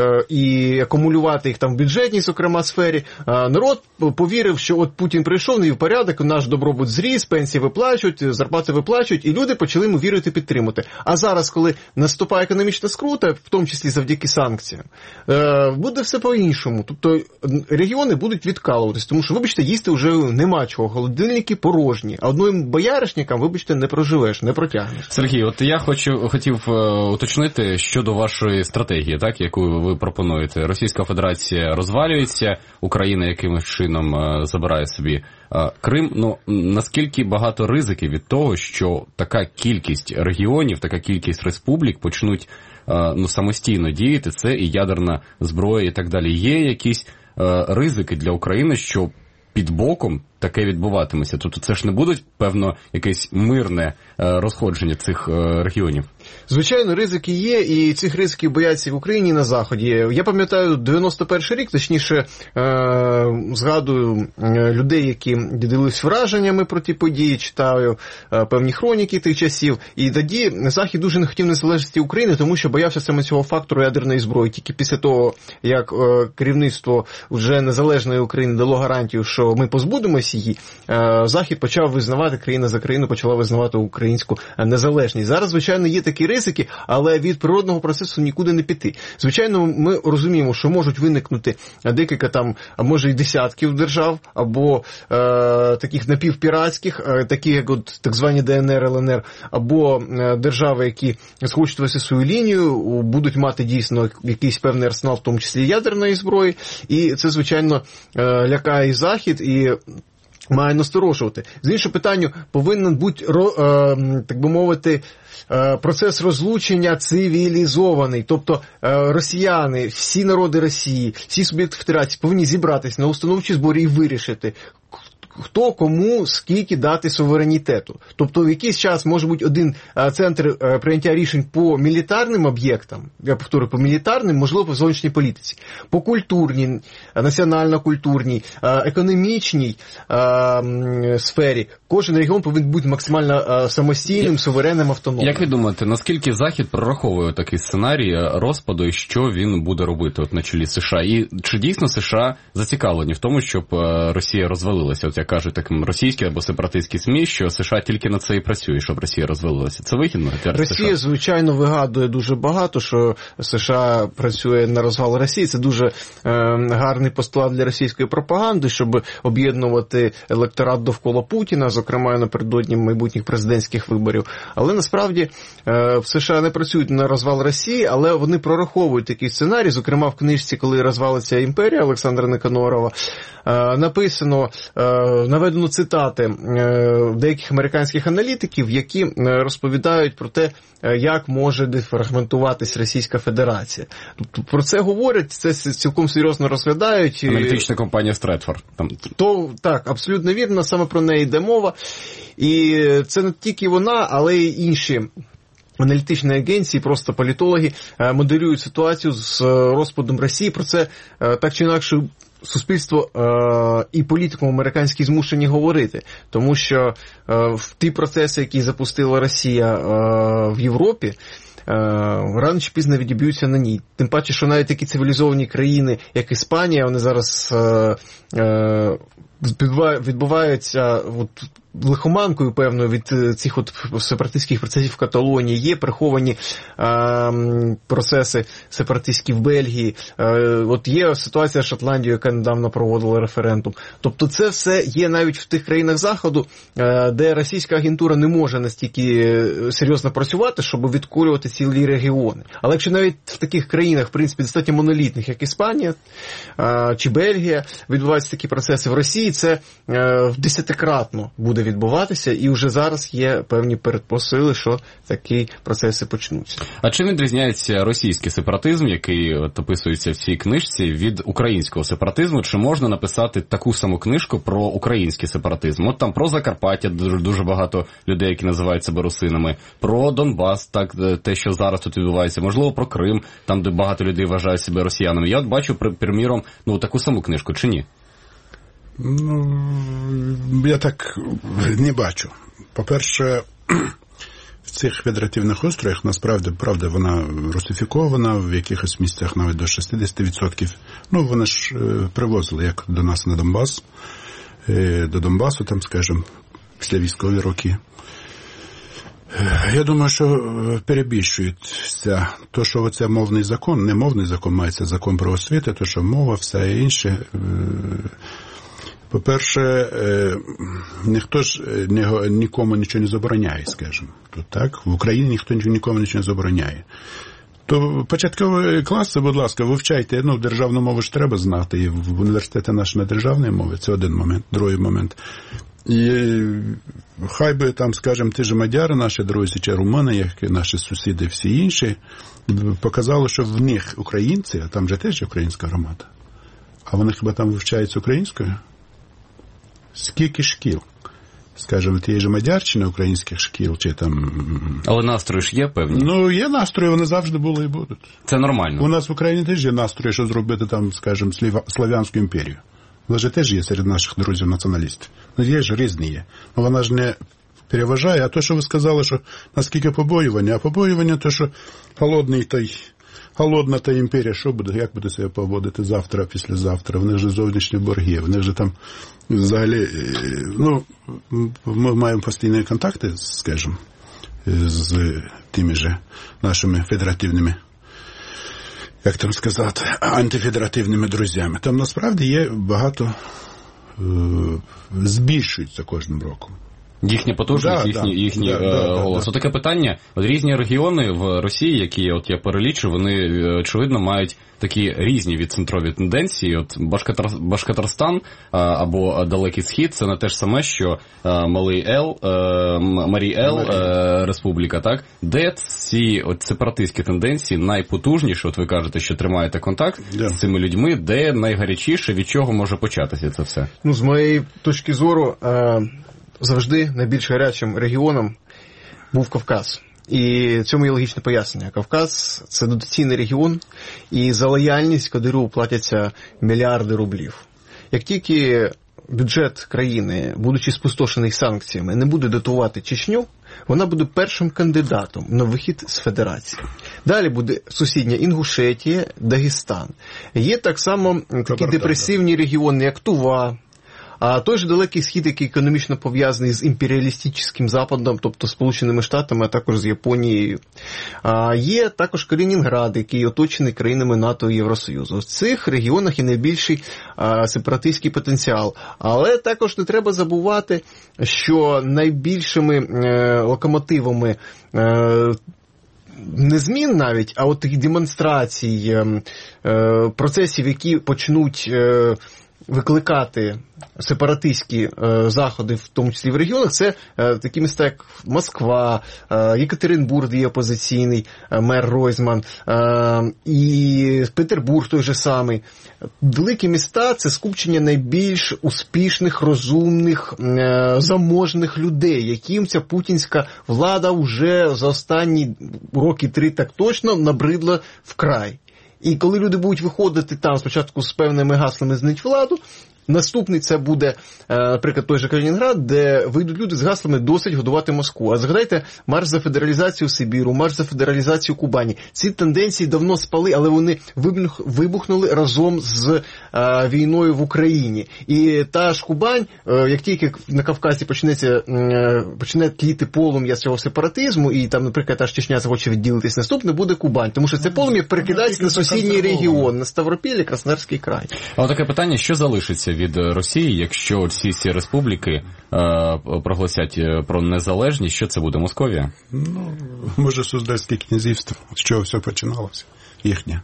і акумулювати їх там в бюджетній, зокрема, сфері, народ повірив, що от Путін прийшов, навів порядок, наш добробут зріс, пенсії виплачують, зарплати виплачують, і люди почали йому вірити, підтримати. А зараз, коли наступає економічна скрута, в тому числі завдяки санкціям, буде все по-іншому. Тобто регіони будуть відкалуватись, тому що, вибачте, їсти вже нема чого, холодильники порожні, а одним бояришникам, вибачте, не проживеш, не протягнеш.
Сергій, от я хотів уточнити щодо вашої стратегії, так, яку ви пропонуєте. Російська Федерація розвалюється, Україна якимось чином забирає собі Крим. Ну, наскільки багато ризиків від того, що така кількість регіонів, така кількість республік почнуть самостійно діяти, це і ядерна зброя і так далі. Є якісь ризики для України, що під боком таке відбуватиметься? Тобто це ж не будуть, певно, якесь мирне розходження цих регіонів?
Звичайно, ризики є, і цих ризиків бояться і в Україні, і на Заході. Я пам'ятаю 91-й рік, точніше, згадую людей, які ділились враженнями про ті події, читаю певні хроніки тих часів, і тоді Захід дуже не хотів незалежності України, тому що боявся саме цього фактору ядерної зброї. Тільки після того, як керівництво вже незалежної України дало гарантію, що ми позбудемось її, Захід почав визнавати, країна за країну почала визнавати українську незалежність. Зараз, звичайно, є такі ризики, але від природного процесу нікуди не піти. Звичайно, ми розуміємо, що можуть виникнути декілька там, а може й десятків держав, або таких напівпіратських, такі як от так звані ДНР, ЛНР, або держави, які схочуть вести свою лінію, будуть мати дійсно якийсь певний арсенал, в тому числі ядерної зброї, і це, звичайно, лякає і Захід, і має насторожувати. З іншого питання, повинен бути, так би мовити, процес розлучення цивілізований. Тобто росіяни, всі народи Росії, всі суб'єкти федерації повинні зібратися на установчі збори і вирішити, хто кому скільки дати суверенітету. Тобто в якийсь час може бути один центр прийняття рішень по мілітарним об'єктам, я повторюю, по мілітарним, можливо, по зовнішній політиці, по культурній, національно-культурній, економічній сфері. Кожен регіон повинен бути максимально самостійним, суверенним, автономним.
Як ви думаєте, наскільки Захід прораховує такий сценарій розпаду і що він буде робити от на чолі США? І чи дійсно США зацікавлені в тому, щоб Росія розвалилася? От як кажуть таким російські або сепаратистські СМІ, що США тільки на це і працює, щоб Росія розвалилася. Це вигідно?
Росія, звичайно, вигадує дуже багато, що США працює на розвал Росії. Це дуже гарний постулат для російської пропаганди, щоб об'єднувати електорат довкола Путіна, зокрема напередодні майбутніх президентських виборів. Але насправді в США не працюють на розвал Росії, але вони прораховують такий сценарій. Зокрема, в книжці «Коли розвалиться імперія» Олександра Никанорова написано, наведено цитати деяких американських аналітиків, які розповідають про те, як може дефрагментуватись Російська Федерація. Тобто про це говорять, це цілком серйозно розглядають.
Аналітична компанія Стретфорд.
Так, абсолютно вірно, саме про неї йде мова. І це не тільки вона, але й інші аналітичні агенції, просто політологи моделюють ситуацію з розпадом Росії. Про це так чи інакше суспільство і політикум американський змушені говорити, тому що в ті процеси, які запустила Росія в Європі, рано чи пізно відіб'ються на ній. Тим паче, що навіть такі цивілізовані країни, як Іспанія, вони зараз відбуваються лихоманкою, певною, від цих сепаратистських процесів в Каталонії. Є приховані процеси сепаратистські в Бельгії. Є ситуація з Шотландією, яка недавно проводила референдум. Тобто це все є навіть в тих країнах Заходу, де російська агентура не може настільки серйозно працювати, щоб відкурювати цілі регіони. Але якщо навіть в таких країнах, в принципі, достатньо монолітних, як Іспанія чи Бельгія, відбуваються такі процеси, в Росії це в десятикратно буде відбуватися, і вже зараз є певні передпосили, що такі процеси почнуться. А чим відрізняється російський сепаратизм, який описується в цій книжці, від українського сепаратизму? Чи можна написати таку саму книжку про український сепаратизм? От там про Закарпаття дуже багато людей, які називають себе русинами, про Донбас, так, те, що зараз тут відбувається, можливо, про Крим, там, де багато людей вважають себе росіянами. Я от бачу, приміром, таку саму книжку, чи ні?
Я так не бачу. По-перше, в цих федеративних устроях, насправді, правда, вона русифікована, в якихось місцях навіть до 60%. Вони ж привозили, як до нас на Донбас, до Донбасу, там, скажімо, після військові роки. Я думаю, що перебільшується то, що оце мовний закон, не мовний закон, мається закон про освіту, то, що мова, все інше. По-перше, ніхто ж нікому нічого не забороняє, скажімо. Так? В Україні ніхто нікому нічого не забороняє. То початкові класи, будь ласка, вивчайте, державну мову ж треба знати, і в університеті наші не державної мови, це один момент. Другий момент. І хай би там, скажімо, ті ж мадяри, наші друзі, чи румуни, як і наші сусіди, всі інші, показали, що в них українці, а там же теж українська громада, а вони хіба там вивчаються українською? Скільки шкіл? Скажімо, тієї ж Мадярщини, українських шкіл, чи там...
Але настрої ж є певні?
Є настрої, вони завжди були і будуть.
Це нормально.
У нас в Україні теж є настрої, що зробити там, скажімо, Слов'янську імперію. Вона ж теж є серед наших друзів-націоналістів. Є ж різні є. Вона ж не переважає, а то, що ви сказали, що наскільки побоювання, а побоювання то, що голодна та імперія, що буде, як буде себе поводити завтра, післязавтра? В них же зовнішні борги, в них же там взагалі, ми маємо постійні контакти, скажімо, з тими же нашими федеративними, як там сказати, антифедеративними друзями. Там насправді є багато, збільшується кожним роком.
Їхня потужність, їхній голос. Таке питання. Різні регіони в Росії, які я перелічу, вони, очевидно, мають такі різні відцентрові тенденції. Башкортостан або Далекий Схід – це не те ж саме, що Марій Ел республіка, так? Де ці сепаратистські тенденції найпотужніші? От ви кажете, що тримаєте контакт з цими людьми. Де найгарячіше, від чого може початися це все? З моєї точки зору, завжди найбільш гарячим регіоном був Кавказ. І цьому є логічне пояснення. Кавказ – це дотаційний регіон, і за лояльність Кадиру платяться мільярди рублів. Як тільки бюджет країни, будучи спустошений санкціями, не буде дотувати Чечню, вона буде першим кандидатом на вихід з федерації. Далі буде сусідня Інгушетія, Дагестан. Є так само такі депресивні регіони, як Тува, а той же Далекий Схід, який економічно пов'язаний з імперіалістичним Западом, тобто Сполученими Штатами, а також з Японією. Є також Калінінград, який оточений країнами НАТО і Євросоюзу. В цих регіонах є найбільший сепаратистський потенціал. Але також не треба забувати, що найбільшими локомотивами не змін навіть, а от таких демонстрацій, процесів, які почнуть викликати сепаратистські заходи, в тому числі в регіонах, це такі міста, як Москва, Єкатеринбург, де є опозиційний мер Ройзман, і Петербург той же самий. Великі міста – це скупчення найбільш успішних, розумних, заможних людей, яким ця путінська влада вже за останні роки 3 так точно набридла вкрай.
І коли люди будуть виходити там спочатку з певними гаслами «Знить владу», наступний це буде, наприклад, той же Калінінград, де вийдуть люди з гаслами «Досить годувати Москву». А згадайте марш за федералізацію Сибіру, марш за федералізацію Кубані. Ці тенденції давно спали, але вони вибухнули разом з війною в Україні. І та ж Кубань, як тільки на Кавказі почне тліти полум'я цього сепаратизму, і там, наприклад, та ж Чечня захоче відділитись, наступне буде Кубань. Тому що це полум'я перекидається на сусідній регіон, на Ставропіль і Красноярський край.
А таке питання, що залишиться від Росії, якщо ці республіки проголосять про незалежність, що це буде, Московія?
Ну, може, Суздальське князівство, з чого все починалося, їхнє.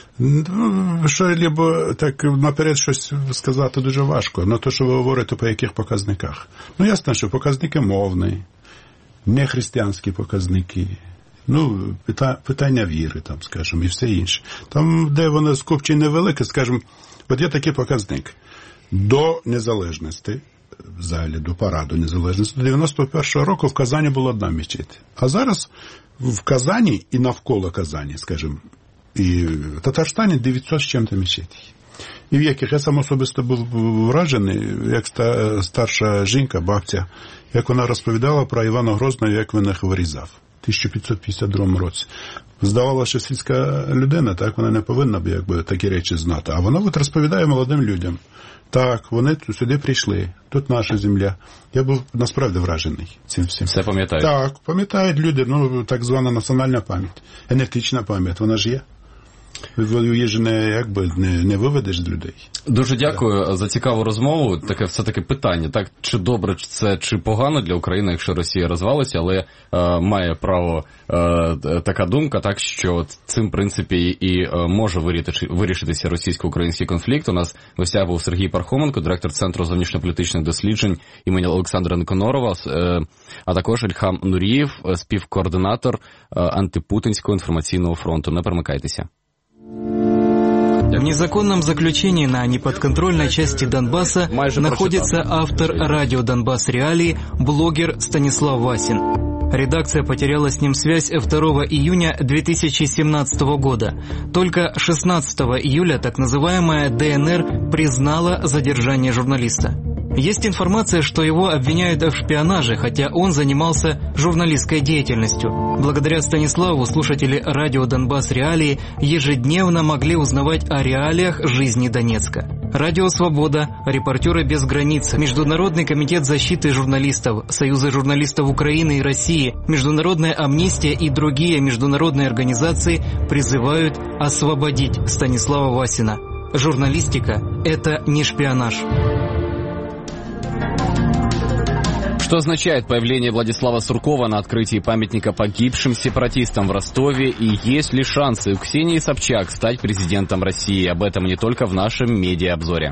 Що-либо так наперед щось сказати дуже важко, на те, що ви говорите, по яких показниках. Ну, ясно, що показники мовні, нехристиянські показники, ну, питання віри, там, скажімо, і все інше. Там, де воно скупчення невелике, скажімо, от є такий показник. До незалежності, взагалі до параду незалежності, до 91-го року в Казані була одна мечеть. А зараз в Казані і навколо Казані, скажімо, і в Татарстані 900 з чим-то мечетей. І в яких я сам особисто був вражений, як старша жінка, бабця, як вона розповідала про Івана Грозного, як він їх вирізав. В 1552 році. Здавалося, що сільська людина, так, вона не повинна б якби такі речі знати. А вона от розповідає молодим людям. Так, вони сюди прийшли, тут наша земля. Я був насправді вражений цим всім.
Все пам'ятають?
Так, пам'ятають люди, ну, так звана національна пам'ять, генетична пам'ять, вона ж є. Її ж не виведеш з людей.
Дуже дякую за цікаву розмову. Таке все-таки питання, так, чи добре це, чи погано для України, якщо Росія розвалиться, але має право така думка, так, що цим, в принципі, і може вирішитися російсько-український конфлікт. У нас в гостях був Сергій Пархоменко, директор Центру зовнішньополітичних досліджень імені Олександра Никонорова, а також Ільхам Нурієв, співкоординатор антипутінського інформаційного фронту. Не перемикайтеся.
В незаконном заключении на неподконтрольной части Донбасса находится автор радио «Донбасс Реалии», блогер Станислав Васин. Редакция потеряла с ним связь 2 июня 2017 года. Только 16 июля так называемая ДНР признала задержание журналиста. Есть информация, что его обвиняют в шпионаже, хотя он занимался журналистской деятельностью. Благодаря Станиславу слушатели радио «Донбасс Реалии» ежедневно могли узнавать о реалиях жизни Донецка. Радио «Свобода», «Репортеры без границ», Международный комитет защиты журналистов, Союзы журналистов Украины и России, Международная амнистия и другие международные организации призывают освободить Станислава Васина. Журналистика – это не шпионаж.
Что означает появление Владислава Суркова на открытии памятника погибшим сепаратистам в Ростове, и есть ли шансы у Ксении Собчак стать президентом России? Об этом не только в нашем медиаобзоре.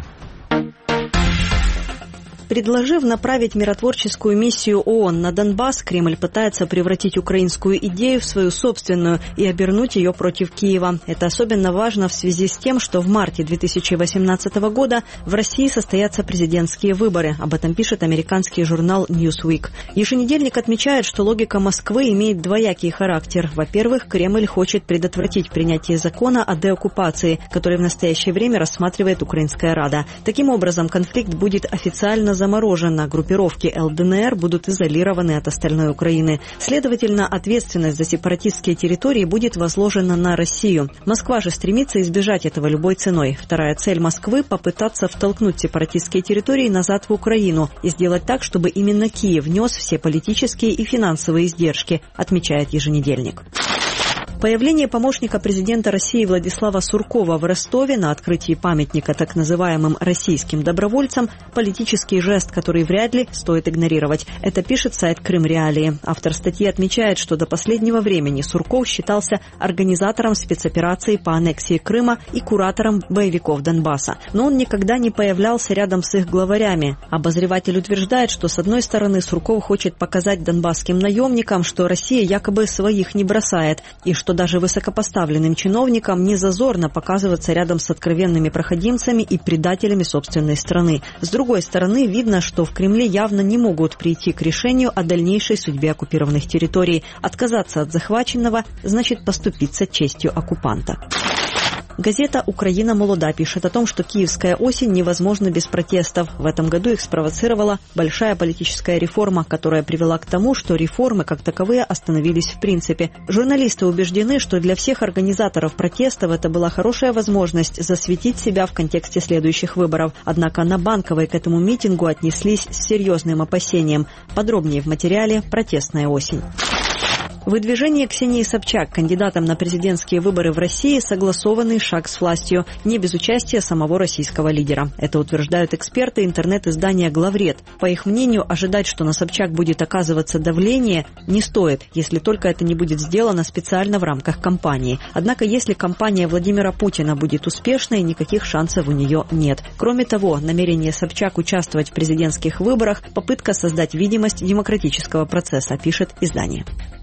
Предложив направить миротворческую миссию ООН на Донбасс, Кремль пытается превратить украинскую идею в свою собственную и обернуть ее против Киева. Это особенно важно в связи с тем, что в марте 2018 года в России состоятся президентские выборы. Об этом пишет американский журнал Newsweek. Еженедельник отмечает, что логика Москвы имеет двоякий характер. Во-первых, Кремль хочет предотвратить принятие закона о деоккупации, который в настоящее время рассматривает Украинская Рада. Таким образом, конфликт будет официально заморожена, группировки ЛДНР будут изолированы от остальной Украины. Следовательно, ответственность за сепаратистские территории будет возложена на Россию. Москва же стремится избежать этого любой ценой. Вторая цель Москвы – попытаться втолкнуть сепаратистские территории назад в Украину и сделать так, чтобы именно Киев нес все политические и финансовые издержки, отмечает еженедельник. Появление помощника президента России Владислава Суркова в Ростове на открытии памятника так называемым российским добровольцам – политический жест, который вряд ли стоит игнорировать. Это пишет сайт Крым Реалии. Автор статьи отмечает, что до последнего времени Сурков считался организатором спецоперации по аннексии Крыма и куратором боевиков Донбасса. Но он никогда не появлялся рядом с их главарями. Обозреватель утверждает, что с одной стороны Сурков хочет показать донбасским наемникам, что Россия якобы своих не бросает, и что даже высокопоставленным чиновникам не зазорно показываться рядом с откровенными проходимцами и предателями собственной страны. С другой стороны, видно, что в Кремле явно не могут прийти к решению о дальнейшей судьбе оккупированных территорий. Отказаться от захваченного значит поступиться честью оккупанта. Газета «Украина молода» пишет о том, что киевская осень невозможна без протестов. В этом году их спровоцировала большая политическая реформа, которая привела к тому, что реформы как таковые остановились в принципе. Журналисты убеждены, что для всех организаторов протестов это была хорошая возможность засветить себя в контексте следующих выборов. Однако на Банковой к этому митингу отнеслись с серьезным опасением. Подробнее в материале «Протестная осень». Выдвижение Ксении Собчак кандидатом на президентские выборы в России – согласованный шаг с властью, не без участия самого российского лидера. Это утверждают эксперты интернет-издания «Главред». По их мнению, ожидать, что на Собчак будет оказываться давление, не стоит, если только это не будет сделано специально в рамках кампании. Однако, если кампания Владимира Путина будет успешной, никаких шансов у нее нет. Кроме того, намерение Собчак участвовать в президентских выборах – попытка создать видимость демократического процесса, пишет издание.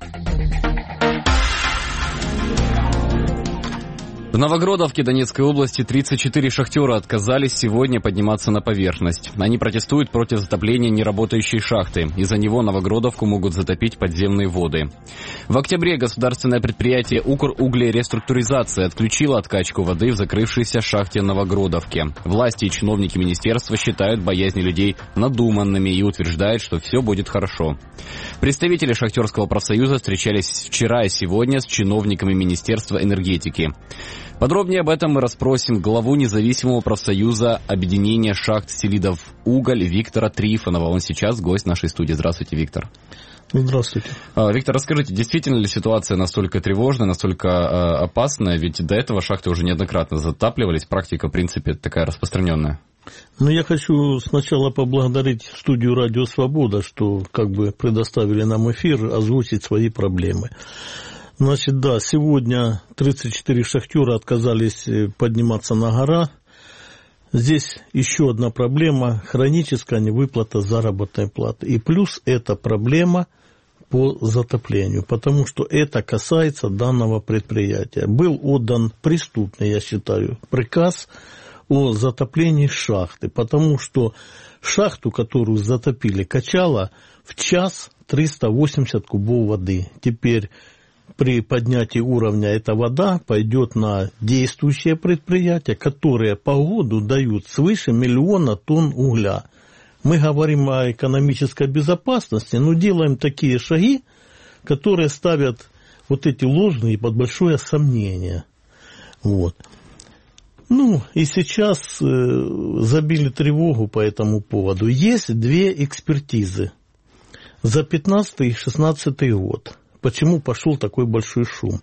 В Новогродовке Донецкой области 34 шахтера отказались сегодня подниматься на поверхность. Они протестуют против затопления неработающей шахты. Из-за него Новогродовку могут затопить подземные воды. В октябре государственное предприятие «Укруглереструктуризация» отключило откачку воды в закрывшейся шахте Новогродовке. Власти и чиновники министерства считают боязни людей надуманными и утверждают, что все будет хорошо. Представители шахтерского профсоюза встречались вчера и сегодня с чиновниками Министерства энергетики. Подробнее об этом мы расспросим главу независимого профсоюза объединения шахт Селидов Уголь Виктора Трифонова. Он сейчас гость нашей студии. Здравствуйте, Виктор.
Здравствуйте.
Виктор, расскажите, действительно ли ситуация настолько тревожная, настолько опасная? Ведь до этого шахты уже неоднократно затапливались. Практика, в принципе, такая распространенная.
Ну, я хочу сначала поблагодарить студию «Радио Свобода», что как бы предоставили нам эфир озвучить свои проблемы. Значит, да, сегодня 34 шахтера отказались подниматься на гора. Здесь еще одна проблема – хроническая невыплата заработной платы. И плюс эта проблема по затоплению, потому что это касается данного предприятия. Был отдан преступный, я считаю, приказ о затоплении шахты, потому что шахту, которую затопили, качала в час 380 кубов воды. Теперь при поднятии уровня эта вода пойдет на действующее предприятие, которые по году дают свыше 1 миллиона тонн угля. Мы говорим о экономической безопасности, но делаем такие шаги, которые ставят вот эти ложные под большое сомнение. Вот. Ну, и сейчас забили тревогу по этому поводу. Есть 2 экспертизы за 15 и 16 год. Почему пошел такой большой шум?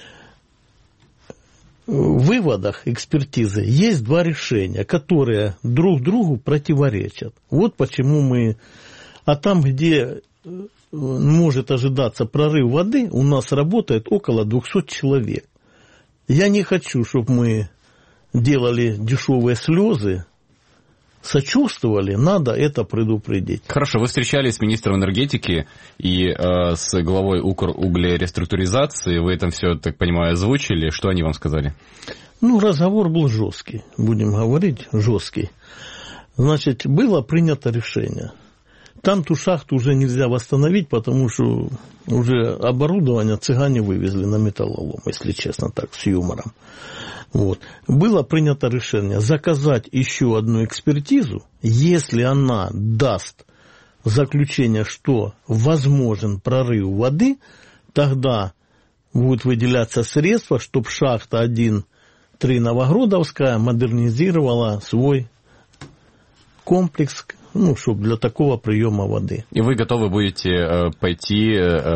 В выводах экспертизы есть 2 решения, которые друг другу противоречат. Вот почему мы... А там, где может ожидаться прорыв воды, у нас работает около 200 человек. Я не хочу, чтобы мы делали дешевые слезы, сочувствовали, надо это предупредить.
Хорошо, вы встречались с министром энергетики и с главой Укруглереструктуризации, вы это все, так понимаю, озвучили, что они вам сказали?
Ну, разговор был жесткий, будем говорить, жесткий. Значит, было принято решение. Там ту шахту уже нельзя восстановить, потому что уже оборудование цыгане вывезли на металлолом, если честно, так, с юмором. Вот. Было принято решение заказать еще одну экспертизу, если она даст заключение, что возможен прорыв воды, тогда будут выделяться средства, чтобы шахта 1-3 Новогродовская модернизировала свой комплекс, ну, чтобы для такого приема воды.
И вы готовы будете пойти,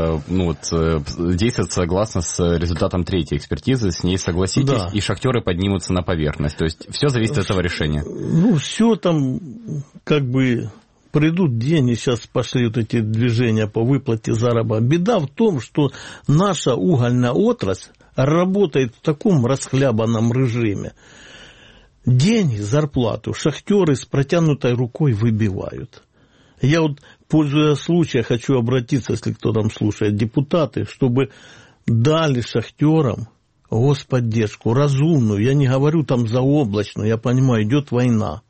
действовать согласно с результатом 3-й экспертизы, с ней согласитесь, да. И шахтеры поднимутся на поверхность. То есть все зависит от этого решения.
Ну, все там как бы придут деньги, сейчас пошли вот эти движения по выплате заработка. Беда в том, что наша угольная отрасль работает в таком расхлябанном режиме. Деньги, зарплату шахтеры с протянутой рукой выбивают. Я вот, пользуясь случаем, хочу обратиться, если кто там слушает, депутаты, чтобы дали шахтерам господдержку, разумную. Я не говорю там заоблачную, я понимаю, идет война.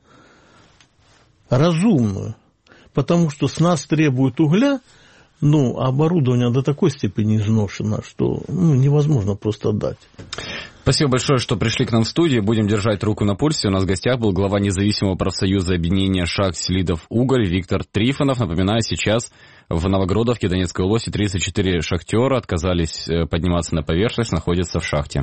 Разумную. Потому что с нас требуют угля, оборудование до такой степени изношено, что невозможно просто дать.
Спасибо большое, что пришли к нам в студию. Будем держать руку на пульсе. У нас в гостях был глава независимого профсоюза объединения шахт Селидов Уголь Виктор Трифонов. Напоминаю, сейчас в Новогродовке Донецкой области 34 шахтера отказались подниматься на поверхность, находятся в шахте.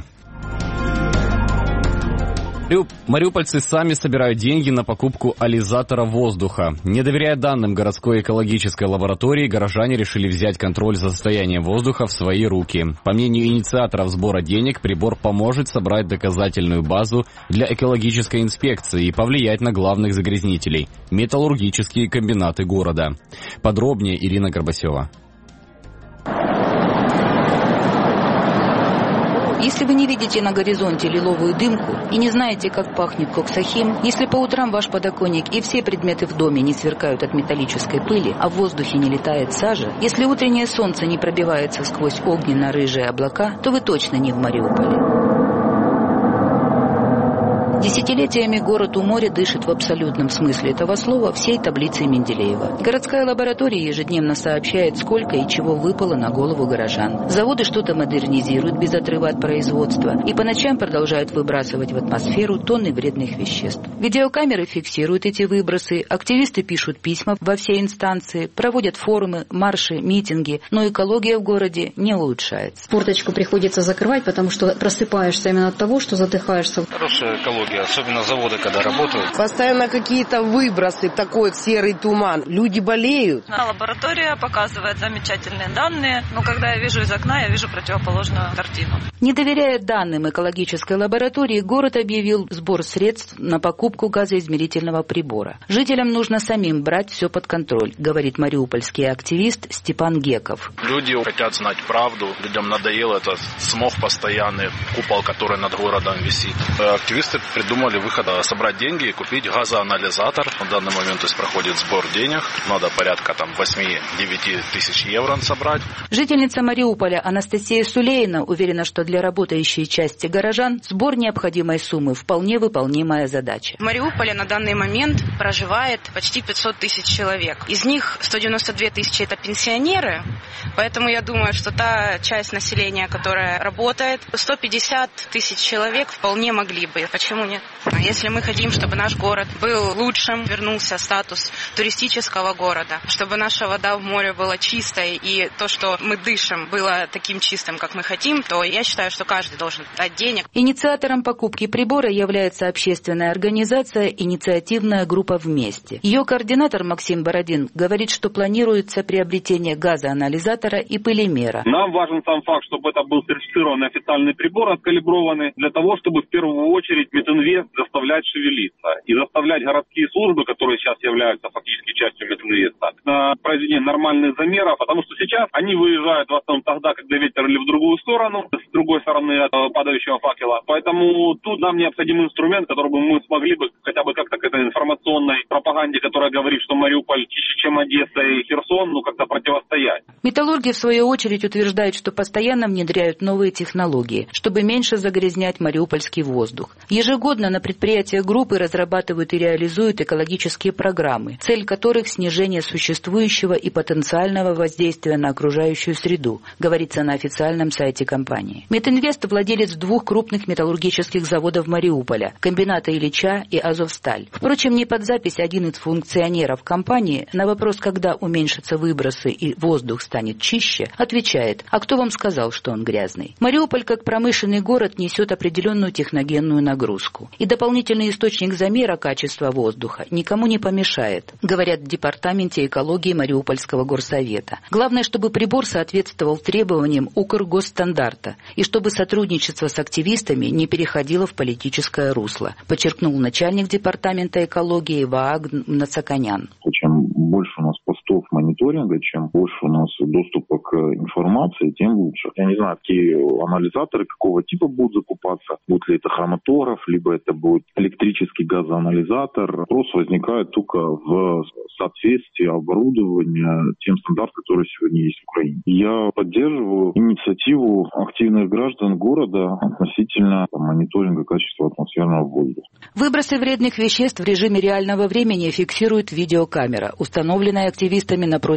Мариупольцы сами собирают деньги на покупку ализатора воздуха. Не доверяя данным городской экологической лаборатории, горожане решили взять контроль за состоянием воздуха в свои руки. По мнению инициаторов сбора денег, прибор поможет собрать доказательную базу для экологической инспекции и повлиять на главных загрязнителей – металлургические комбинаты города. Подробнее Ирина Горбасева.
Если вы не видите на горизонте лиловую дымку и не знаете, как пахнет коксахим, если по утрам ваш подоконник и все предметы в доме не сверкают от металлической пыли, а в воздухе не летает сажа, если утреннее солнце не пробивается сквозь огненно-рыжие облака, то вы точно не в Мариуполе. Десятилетиями город у моря дышит в абсолютном смысле этого слова всей таблицей Менделеева. Городская лаборатория ежедневно сообщает, сколько и чего выпало на голову горожан. Заводы что-то модернизируют без отрыва от производства и по ночам продолжают выбрасывать в атмосферу тонны вредных веществ. Видеокамеры фиксируют эти выбросы, активисты пишут письма во все инстанции, проводят форумы, марши, митинги, но экология в городе не улучшается.
Форточку приходится закрывать, потому что просыпаешься именно от того, что задыхаешься.
Хорошая экология, особенно заводы, когда работают.
Постоянно какие-то выбросы, такой серый туман. Люди болеют.
Лаборатория показывает замечательные данные, но когда я вижу из окна, я вижу противоположную картину.
Не доверяя данным экологической лаборатории, город объявил сбор средств на покупку газоизмерительного прибора. Жителям нужно самим брать все под контроль, говорит мариупольский активист Степан Геков.
Люди хотят знать правду, людям надоел этот смог постоянный, купол, который над городом висит. Активисты придумали выход собрать деньги и купить газоанализатор. На данный момент проходит сбор денег. Надо порядка 8-9 тысяч евро собрать.
Жительница Мариуполя Анастасия Сулейна уверена, что для работающей части горожан сбор необходимой суммы вполне выполнимая задача.
В Мариуполе на данный момент проживает почти 500 тысяч человек. Из них 192 тысячи это пенсионеры, поэтому я думаю, что та часть населения, которая работает, 150 тысяч человек вполне могли бы. Почему нет? А если мы хотим, чтобы наш город был лучшим, вернулся статус туристического города, чтобы наша вода в море была чистой и то, что мы дышим, было таким чистым, как мы хотим, то я считаю, что каждый должен дать денег.
Инициатором покупки прибора является общественная организация «Инициативная группа «Вместе». Ее координатор Максим Бородин говорит, что планируется приобретение газоанализатора и пылемера.
Нам важен сам факт, чтобы это был сертифицированный официальный прибор, откалиброванный, для того, чтобы в первую очередь Метинвест заставлять шевелиться и заставлять городские службы, которые сейчас являются фактически частью Метинвеста, на произведение нормальных замеров, потому что сейчас они выезжают в основном тогда, когда ветер или в другую сторону, с другой стороны от падающего факела. Поэтому тут нам необходим инструмент, который бы мы смогли бы хотя бы как-то к этой информационной пропаганде, которая говорит, что Мариуполь чище, чем Одесса и Херсон, как-то противостоять.
Металлурги, в свою очередь, утверждают, что постоянно внедряют новые технологии, чтобы меньше загрязнять мариупольский воздух. Ежегодно на предприятиях группы разрабатывают и реализуют экологические программы, цель которых снижение существующего и потенциального воздействия на окружающую среду, говорится на официальном сайте компании. Метинвест – владелец двух крупных металлургических заводов Мариуполя – комбината Ильича и Азовсталь. Впрочем, не под запись один из функционеров компании на вопрос, когда уменьшатся выбросы и воздух станет чище, отвечает: а кто вам сказал, что он грязный? Мариуполь, как промышленный город, несет определенную техногенную нагрузку. И дополнительный источник замера качества воздуха никому не помешает, говорят в Департаменте экологии Мариупольского горсовета. Главное, чтобы прибор соответствовал требованиям Укргосстандарта и чтобы сотрудничество с активистами не переходило в политическое русло, подчеркнул начальник Департамента экологии Вааг Нацаканян.
Чем больше у нас постов мониторинга, чем больше у нас доступа к информации, тем лучше. Я не знаю, какие анализаторы, какого типа будут закупаться. Будет ли это хромотограф, либо это будет электрический газоанализатор. Вопрос возникает только в соответствии оборудования тем стандартам, которые сегодня есть в Украине. Я поддерживаю инициативу активных граждан города относительно мониторинга качества атмосферного воздуха.
Выбросы вредных веществ в режиме реального времени фиксирует видеокамера, установленная активистами напротив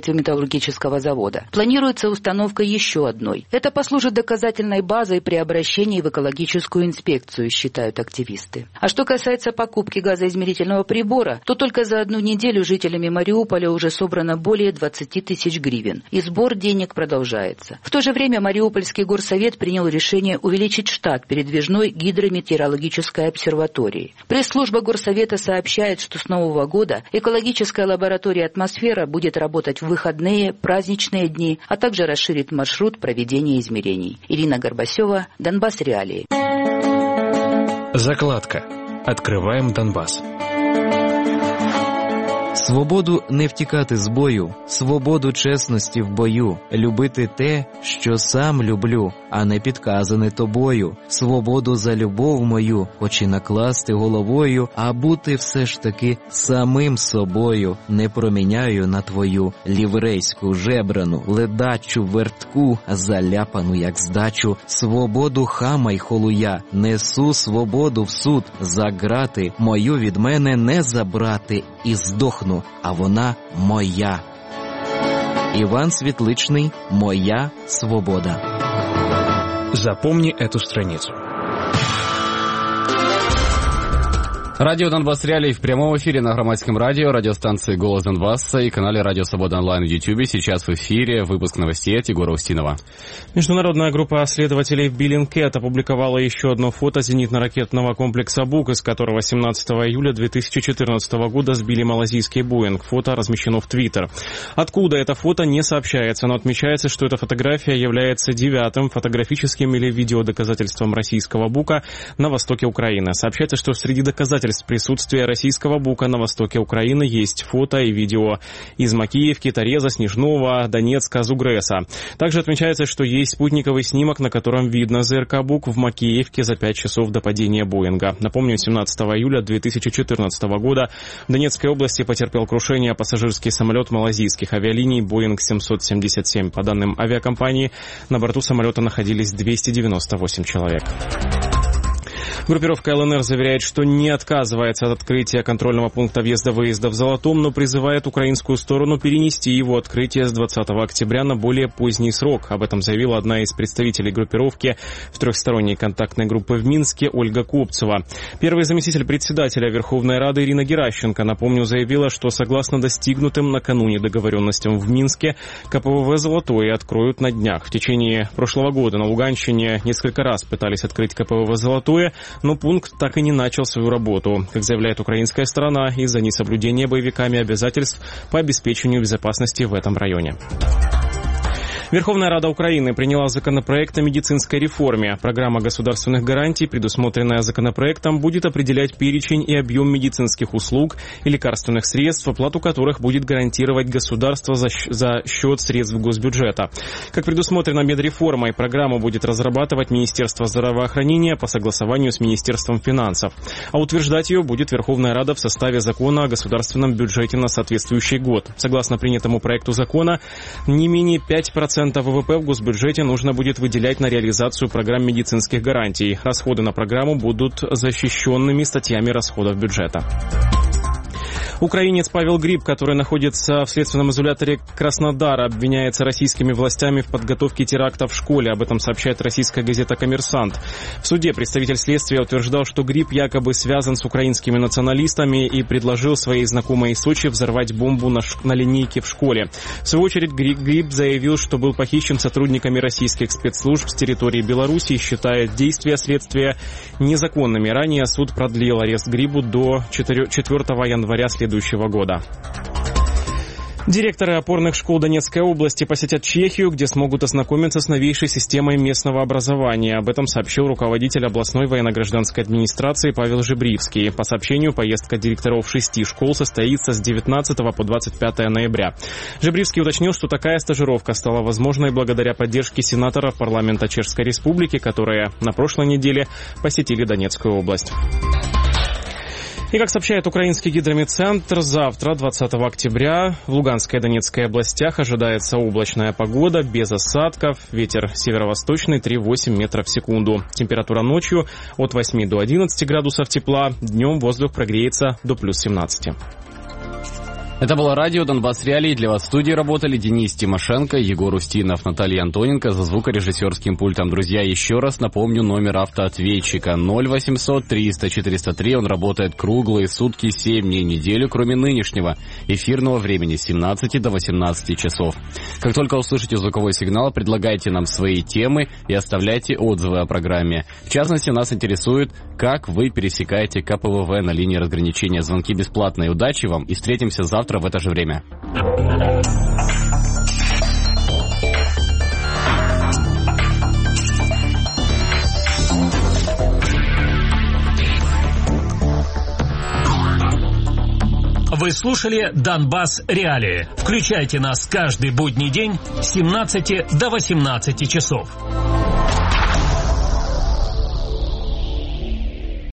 строительстве металлургического завода. Планируется установка еще одной. Это послужит доказательной базой при обращении в экологическую инспекцию, считают активисты. А что касается покупки газоизмерительного прибора, то только за одну неделю жителями Мариуполя уже собрано более 20 тысяч гривен, и сбор денег продолжается. В то же время Мариупольский горсовет принял решение увеличить штат передвижной гидрометеорологической обсерватории. Пресс-служба горсовета сообщает, что с нового года экологическая лаборатория «Атмосфера» будет работать в выходные, праздничные дни, а также расширит маршрут проведения измерений. Ирина Горбасева, Донбасс Реалии.
Закладка. Откриваємо Донбас.
Свободу не втікати з бою, свободу чесності в бою, любити те, що сам люблю, а не підказане тобою, свободу за любов мою, хоч і накласти головою, а бути все ж таки самим собою, не проміняю на твою ліврейську жебрану, ледачу вертку, заляпану як здачу, свободу хама й холуя, несу свободу в суд, за грати, мою від мене не забрати, і здохну, а вона моя. Иван Светличный, «Моя свобода».
Запомни эту страницу.
Радио Донбасс Реалии в прямом эфире на Громадском радио, радиостанции «Голос Донбасса» и канале «Радио Свобода онлайн» в Ютьюбе. Сейчас в эфире выпуск новостей от Егора Устинова.
Международная группа следователей Bellingcat опубликовала еще одно фото зенитно-ракетного комплекса «Бук», из которого 17 июля 2014 года сбили малазийский «Боинг». Фото размещено в Твиттер. Откуда это фото, не сообщается, но отмечается, что эта фотография является 9-м фотографическим или видеодоказательством российского «Бука» на востоке Украины. Сообщается, что среди доказательств присутствия российского «Бука» на востоке Украины есть фото и видео из Макеевки, Тореза, Снежного, Донецка, Зугреса. Также отмечается, что есть спутниковый снимок, на котором видно ЗРК «Бук» в Макеевке за 5 часов до падения «Боинга». Напомню, 17 июля 2014 года в Донецкой области потерпел крушение пассажирский самолет малазийских авиалиний «Боинг 777». По данным авиакомпании, на борту самолета находились 298 человек. Группировка ЛНР заверяет, что не отказывается от открытия контрольного пункта въезда-выезда в Золотом, но призывает украинскую сторону перенести его открытие с 20 октября на более поздний срок. Об этом заявила одна из представителей группировки в трехсторонней контактной группе в Минске Ольга Копцева. Первый заместитель председателя Верховной Рады Ирина Геращенко, напомню, заявила, что согласно достигнутым накануне договоренностям в Минске, КПВВ «Золотое» откроют на днях. В течение прошлого года на Луганщине несколько раз пытались открыть КПВВ «Золотое», но пункт так и не начал свою работу. Как заявляет украинская сторона, из-за несоблюдения боевиками обязательств по обеспечению безопасности в этом районе. Верховная Рада Украины приняла законопроект о медицинской реформе. Программа государственных гарантий, предусмотренная законопроектом, будет определять перечень и объем медицинских услуг и лекарственных средств, оплату которых будет гарантировать государство за счет средств госбюджета. Как предусмотрено медреформой, программу будет разрабатывать Министерство здравоохранения по согласованию с Министерством финансов. А утверждать ее будет Верховная Рада в составе закона о государственном бюджете на соответствующий год. Согласно принятому проекту закона, не менее 5% ВВП в госбюджете нужно будет выделять на реализацию программ медицинских гарантий. Расходы на программу будут защищенными статьями расходов бюджета. Украинец Павел Гриб, который находится в следственном изоляторе Краснодара, обвиняется российскими властями в подготовке теракта в школе. Об этом сообщает российская газета «Коммерсант». В суде представитель следствия утверждал, что Гриб якобы связан с украинскими националистами и предложил своей знакомой из Сочи взорвать бомбу на линейке в школе. В свою очередь Гриб заявил, что был похищен сотрудниками российских спецслужб с территории Беларуси и считает действия следствия незаконными. Ранее суд продлил арест Грибу до 4 января следующего года. Директоры опорных школ Донецкой области посетят Чехию, где смогут ознакомиться с новейшей системой местного образования. Об этом сообщил руководитель областной военно-гражданской администрации Павел Жебривский. По сообщению, поездка директоров 6 школ состоится с 19 по 25 ноября. Жебривский уточнил, что такая стажировка стала возможной благодаря поддержке сенаторов парламента Чешской Республики, которые на прошлой неделе посетили Донецкую область. И, как сообщает украинский гидрометцентр, завтра, 20 октября, в Луганской и Донецкой областях ожидается облачная погода, без осадков, ветер северо-восточный 3,8 метров в секунду. Температура ночью от 8 до 11 градусов тепла, днем воздух прогреется до плюс 17.
Это было радио «Донбасс Реалии». Для вас в студии работали Денис Тимошенко, Егор Устинов, Наталья Антоненко за звукорежиссерским пультом. Друзья, еще раз напомню номер автоответчика 0800 300 403. Он работает круглые сутки, 7 дней в неделю, кроме нынешнего эфирного времени с 17 до 18 часов. Как только услышите звуковой сигнал, предлагайте нам свои темы и оставляйте отзывы о программе. В частности, нас интересует, как вы пересекаете КПВВ на линии разграничения. Звонки бесплатные. Удачи вам и встретимся завтра в это же время.
Вы слушали «Донбасс Реалии». Включайте нас каждый будний день с 17 до 18 часов.